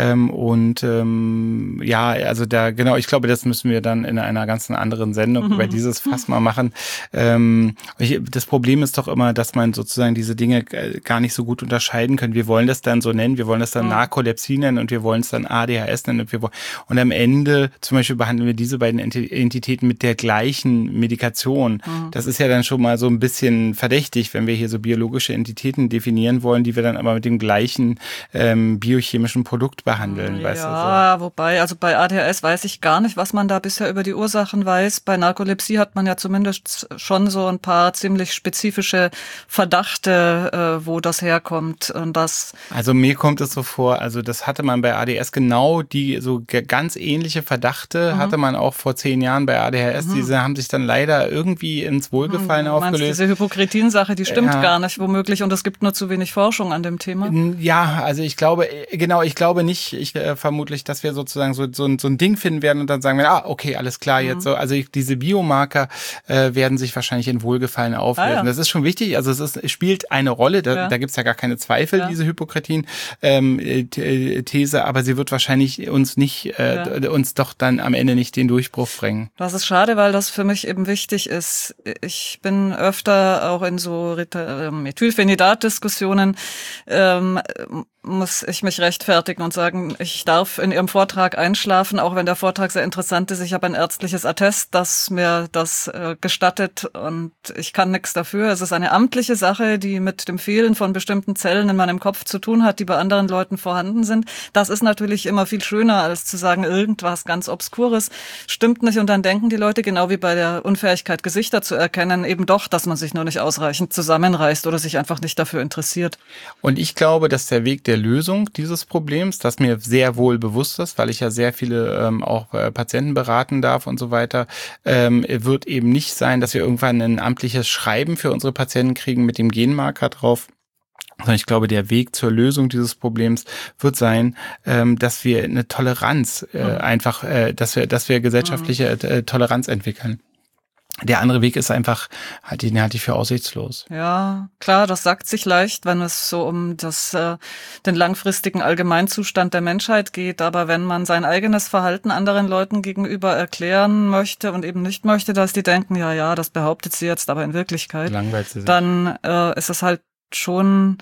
ja, also ich glaube, das müssen wir dann in einer ganz anderen Sendung über dieses Fass mal machen. Das Problem ist doch immer, dass man sozusagen diese Dinge gar nicht so gut unterscheiden können. Wir wollen das dann so nennen, wir wollen das dann Narkolepsie nennen und wir wollen es dann ADHS nennen und am Ende zum Beispiel behandeln wir diese beiden Entitäten mit der gleichen Medikation. Das ist ja dann schon mal so ein bisschen verdächtig, wenn wir hier so biologische Entitäten definieren wollen, die wir dann aber mit dem gleichen biochemischen Produkt behandeln. Ja, weißt du, so. Wobei, also bei ADHS weiß ich gar nicht, was man da bisher über die Ursachen weiß. Bei Narkolepsie hat man ja zumindest schon so ein paar ziemlich spezifische Verdachte, wo das herkommt. Und also mir kommt es so vor, also das hatte man bei ADS genau die so ganz ähnliche Verdachte hatte man auch vor 10 Jahren bei ADHS. Diese haben sich dann leider irgendwie ins Wohlgefallen aufgelöst. Diese Hypokritin-Sache, die stimmt gar nicht womöglich und es gibt nur zu wenig Forschung an dem Thema. Ja, also ich glaube nicht, vermutlich, dass wir sozusagen so ein Ding finden werden und dann sagen wir, okay, alles klar, jetzt so. Also diese Biomarker werden sich wahrscheinlich in Wohlgefallen auflösen. Das ist schon wichtig, also es spielt eine Rolle, da gibt's ja gar keine Zweifel, diese Hypokritin-These, aber sie wird wahrscheinlich uns doch dann am Ende nicht den Durchbruch bringen. Das ist schade, weil das für mich eben wichtig ist. Ich bin öfter auch in so Methylphenidat-Diskussionen, muss ich mich rechtfertigen und sagen, ich darf in Ihrem Vortrag einschlafen, auch wenn der Vortrag sehr interessant ist. Ich habe ein ärztliches Attest, das mir das gestattet und ich kann nichts dafür. Es ist eine amtliche Sache, die mit dem Fehlen von bestimmten Zellen in meinem Kopf zu tun hat, die bei anderen Leuten vorhanden sind. Das ist natürlich immer viel schöner, als zu sagen, irgendwas ganz Obskures stimmt nicht und dann denken die Leute, genau wie bei der Unfähigkeit, Gesichter zu erkennen, eben doch, dass man sich nur nicht ausreichend zusammenreißt oder sich einfach nicht dafür interessiert. Und ich glaube, dass der Weg der Lösung dieses Problems, das mir sehr wohl bewusst ist, weil ich ja sehr viele auch Patienten beraten darf und so weiter, wird eben nicht sein, dass wir irgendwann ein amtliches Schreiben für unsere Patienten kriegen mit dem Genmarker drauf. Sondern ich glaube, der Weg zur Lösung dieses Problems wird sein, dass wir eine Toleranz dass wir gesellschaftliche Toleranz entwickeln. Der andere Weg ist einfach, den halte ich für aussichtslos. Ja, klar, das sagt sich leicht, wenn es so um den langfristigen Allgemeinzustand der Menschheit geht. Aber wenn man sein eigenes Verhalten anderen Leuten gegenüber erklären möchte und eben nicht möchte, dass die denken, ja, das behauptet sie jetzt, aber in Wirklichkeit, langweilt sie sich. Dann ist es halt schon.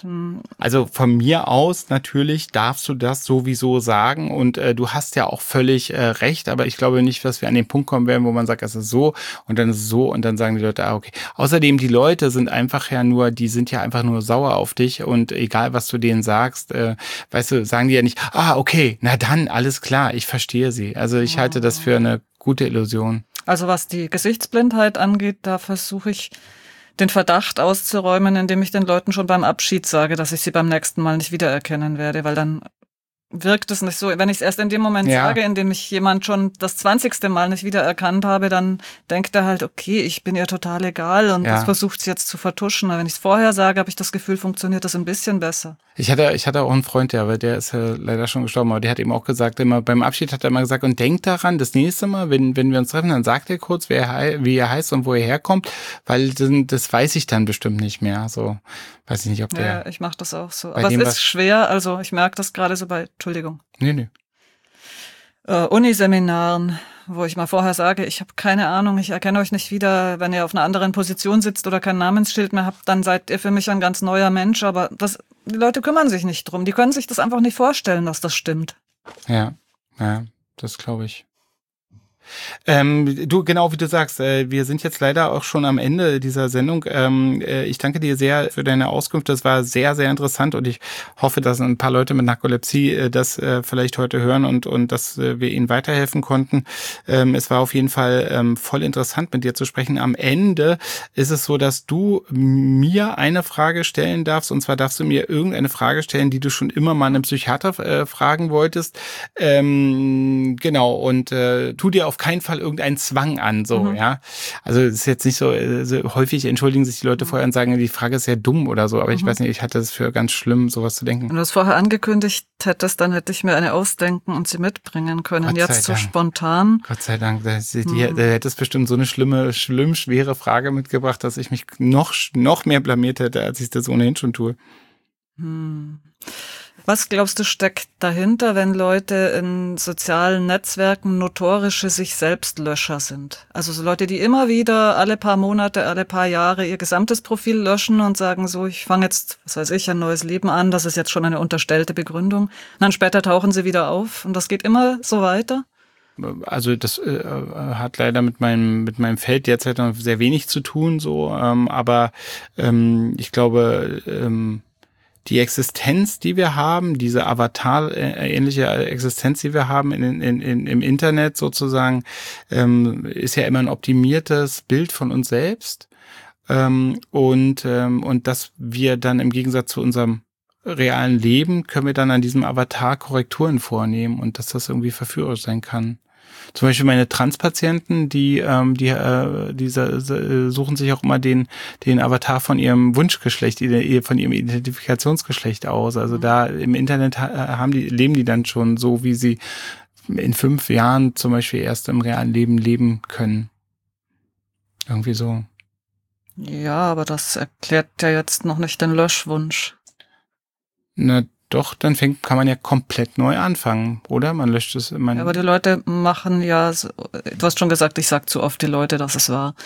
Also von mir aus natürlich darfst du das sowieso sagen und du hast ja auch völlig recht, aber ich glaube nicht, dass wir an den Punkt kommen werden, wo man sagt, es ist so und dann ist es so und dann sagen die Leute, okay. Außerdem, die Leute sind die sind ja einfach nur sauer auf dich und egal, was du denen sagst, weißt du, sagen die ja nicht, okay, na dann, alles klar, ich verstehe sie. Also ich halte das für eine gute Illusion. Also was die Gesichtsblindheit angeht, da versuche ich den Verdacht auszuräumen, indem ich den Leuten schon beim Abschied sage, dass ich sie beim nächsten Mal nicht wiedererkennen werde, weil dann wirkt es nicht so. Wenn ich es erst in dem Moment sage, in dem ich jemand schon das 20. Mal nicht wiedererkannt habe, dann denkt er halt, okay, ich bin ihr total egal und das versucht sie jetzt zu vertuschen. Aber wenn ich es vorher sage, habe ich das Gefühl, funktioniert das ein bisschen besser. Ich hatte auch einen Freund, der ist leider schon gestorben, aber der hat eben auch gesagt, immer beim Abschied hat er immer gesagt, und denkt daran, das nächste Mal, wenn wir uns treffen, dann sagt er kurz, wie er heißt und wo er herkommt, weil das weiß ich dann bestimmt nicht mehr. So, weiß ich nicht, ob der... Ja, ich mache das auch so. Aber es ist schwer, also ich merke das gerade so bei, Entschuldigung. Nee. Uniseminaren, wo ich mal vorher sage, ich habe keine Ahnung, ich erkenne euch nicht wieder, wenn ihr auf einer anderen Position sitzt oder kein Namensschild mehr habt, dann seid ihr für mich ein ganz neuer Mensch, aber die Leute kümmern sich nicht drum, die können sich das einfach nicht vorstellen, dass das stimmt. Ja, das glaube ich. Du, genau wie du sagst, wir sind jetzt leider auch schon am Ende dieser Sendung. Ich danke dir sehr für deine Auskunft. Das war sehr, sehr interessant und ich hoffe, dass ein paar Leute mit Narkolepsie das vielleicht heute hören und dass wir ihnen weiterhelfen konnten. Es war auf jeden Fall voll interessant, mit dir zu sprechen. Am Ende ist es so, dass du mir eine Frage stellen darfst, und zwar darfst du mir irgendeine Frage stellen, die du schon immer mal einem Psychiater fragen wolltest. Genau, und tu dir auf keinen Fall irgendeinen Zwang an, so, ja. Also es ist jetzt nicht so häufig entschuldigen sich die Leute vorher und sagen, die Frage ist sehr dumm oder so, aber ich weiß nicht, ich hatte es für ganz schlimm, sowas zu denken. Wenn du es vorher angekündigt hättest, dann hätte ich mir eine ausdenken und sie mitbringen können. Jetzt so spontan. Gott sei Dank, da hättest bestimmt so eine schwere Frage mitgebracht, dass ich mich noch mehr blamiert hätte, als ich das ohnehin schon tue. Was glaubst du steckt dahinter, wenn Leute in sozialen Netzwerken notorische Sich-Selbst-Löscher sind? Also so Leute, die immer wieder alle paar Monate, alle paar Jahre ihr gesamtes Profil löschen und sagen so, ich fange jetzt, was weiß ich, ein neues Leben an, das ist jetzt schon eine unterstellte Begründung. Und dann später tauchen sie wieder auf und das geht immer so weiter? Also das hat leider mit meinem Feld derzeit noch sehr wenig zu tun, so, aber ich glaube, die Existenz, die wir haben, diese Avatar-ähnliche Existenz, die wir haben im Internet sozusagen, ist ja immer ein optimiertes Bild von uns selbst. Und dass wir dann im Gegensatz zu unserem realen Leben, können wir dann an diesem Avatar Korrekturen vornehmen und dass das irgendwie verführerisch sein kann. Zum Beispiel meine Transpatienten, die suchen sich auch immer den Avatar von ihrem Wunschgeschlecht, von ihrem Identifikationsgeschlecht aus. Also da im Internet leben die dann schon so, wie sie in 5 Jahren zum Beispiel erst im realen Leben leben können. Irgendwie so. Ja, aber das erklärt ja jetzt noch nicht den Löschwunsch. Na doch, dann kann man ja komplett neu anfangen, oder? Man löscht es. Ja, aber die Leute machen ja, du hast schon gesagt, ich sag zu oft die Leute, dass es war.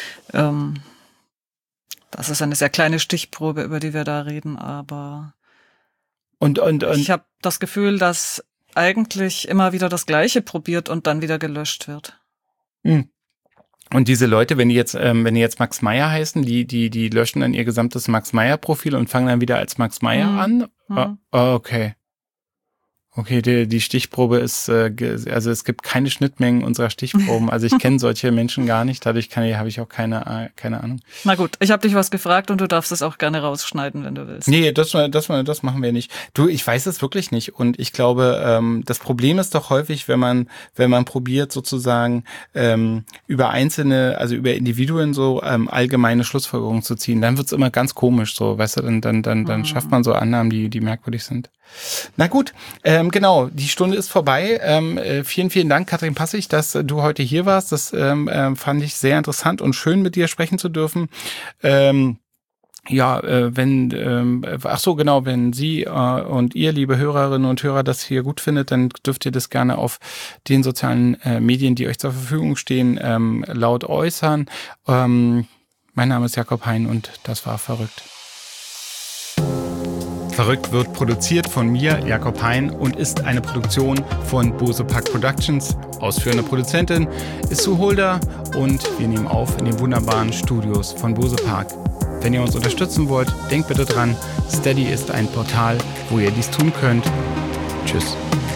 Das ist eine sehr kleine Stichprobe, über die wir da reden, aber und ich habe das Gefühl, dass eigentlich immer wieder das Gleiche probiert und dann wieder gelöscht wird. Und diese Leute, wenn die jetzt Max Meyer heißen, die löschen dann ihr gesamtes Max Meyer Profil und fangen dann wieder als Max Meyer an? Okay. Okay, die Stichprobe ist, also es gibt keine Schnittmengen unserer Stichproben. Also ich kenne solche Menschen gar nicht, dadurch habe ich auch keine Ahnung. Na gut, ich habe dich was gefragt und du darfst es auch gerne rausschneiden, wenn du willst. Nee, das machen wir nicht. Du, ich weiß es wirklich nicht und ich glaube, das Problem ist doch häufig, wenn man probiert sozusagen über Individuen so allgemeine Schlussfolgerungen zu ziehen, dann wird's immer ganz komisch so, weißt du, dann schafft man so Annahmen, die merkwürdig sind. Na gut, genau, die Stunde ist vorbei. Vielen, vielen Dank, Katrin Passig, dass du heute hier warst. Das fand ich sehr interessant und schön, mit dir sprechen zu dürfen. Wenn Sie und ihr, liebe Hörerinnen und Hörer, das hier gut findet, dann dürft ihr das gerne auf den sozialen Medien, die euch zur Verfügung stehen, laut äußern. Mein Name ist Jakob Hein und das war Verrückt. Verrückt wird produziert von mir, Jakob Hein, und ist eine Produktion von Bose Park Productions. Ausführende Produzentin ist Sue Holder und wir nehmen auf in den wunderbaren Studios von Bose Park. Wenn ihr uns unterstützen wollt, denkt bitte dran, Steady ist ein Portal, wo ihr dies tun könnt. Tschüss.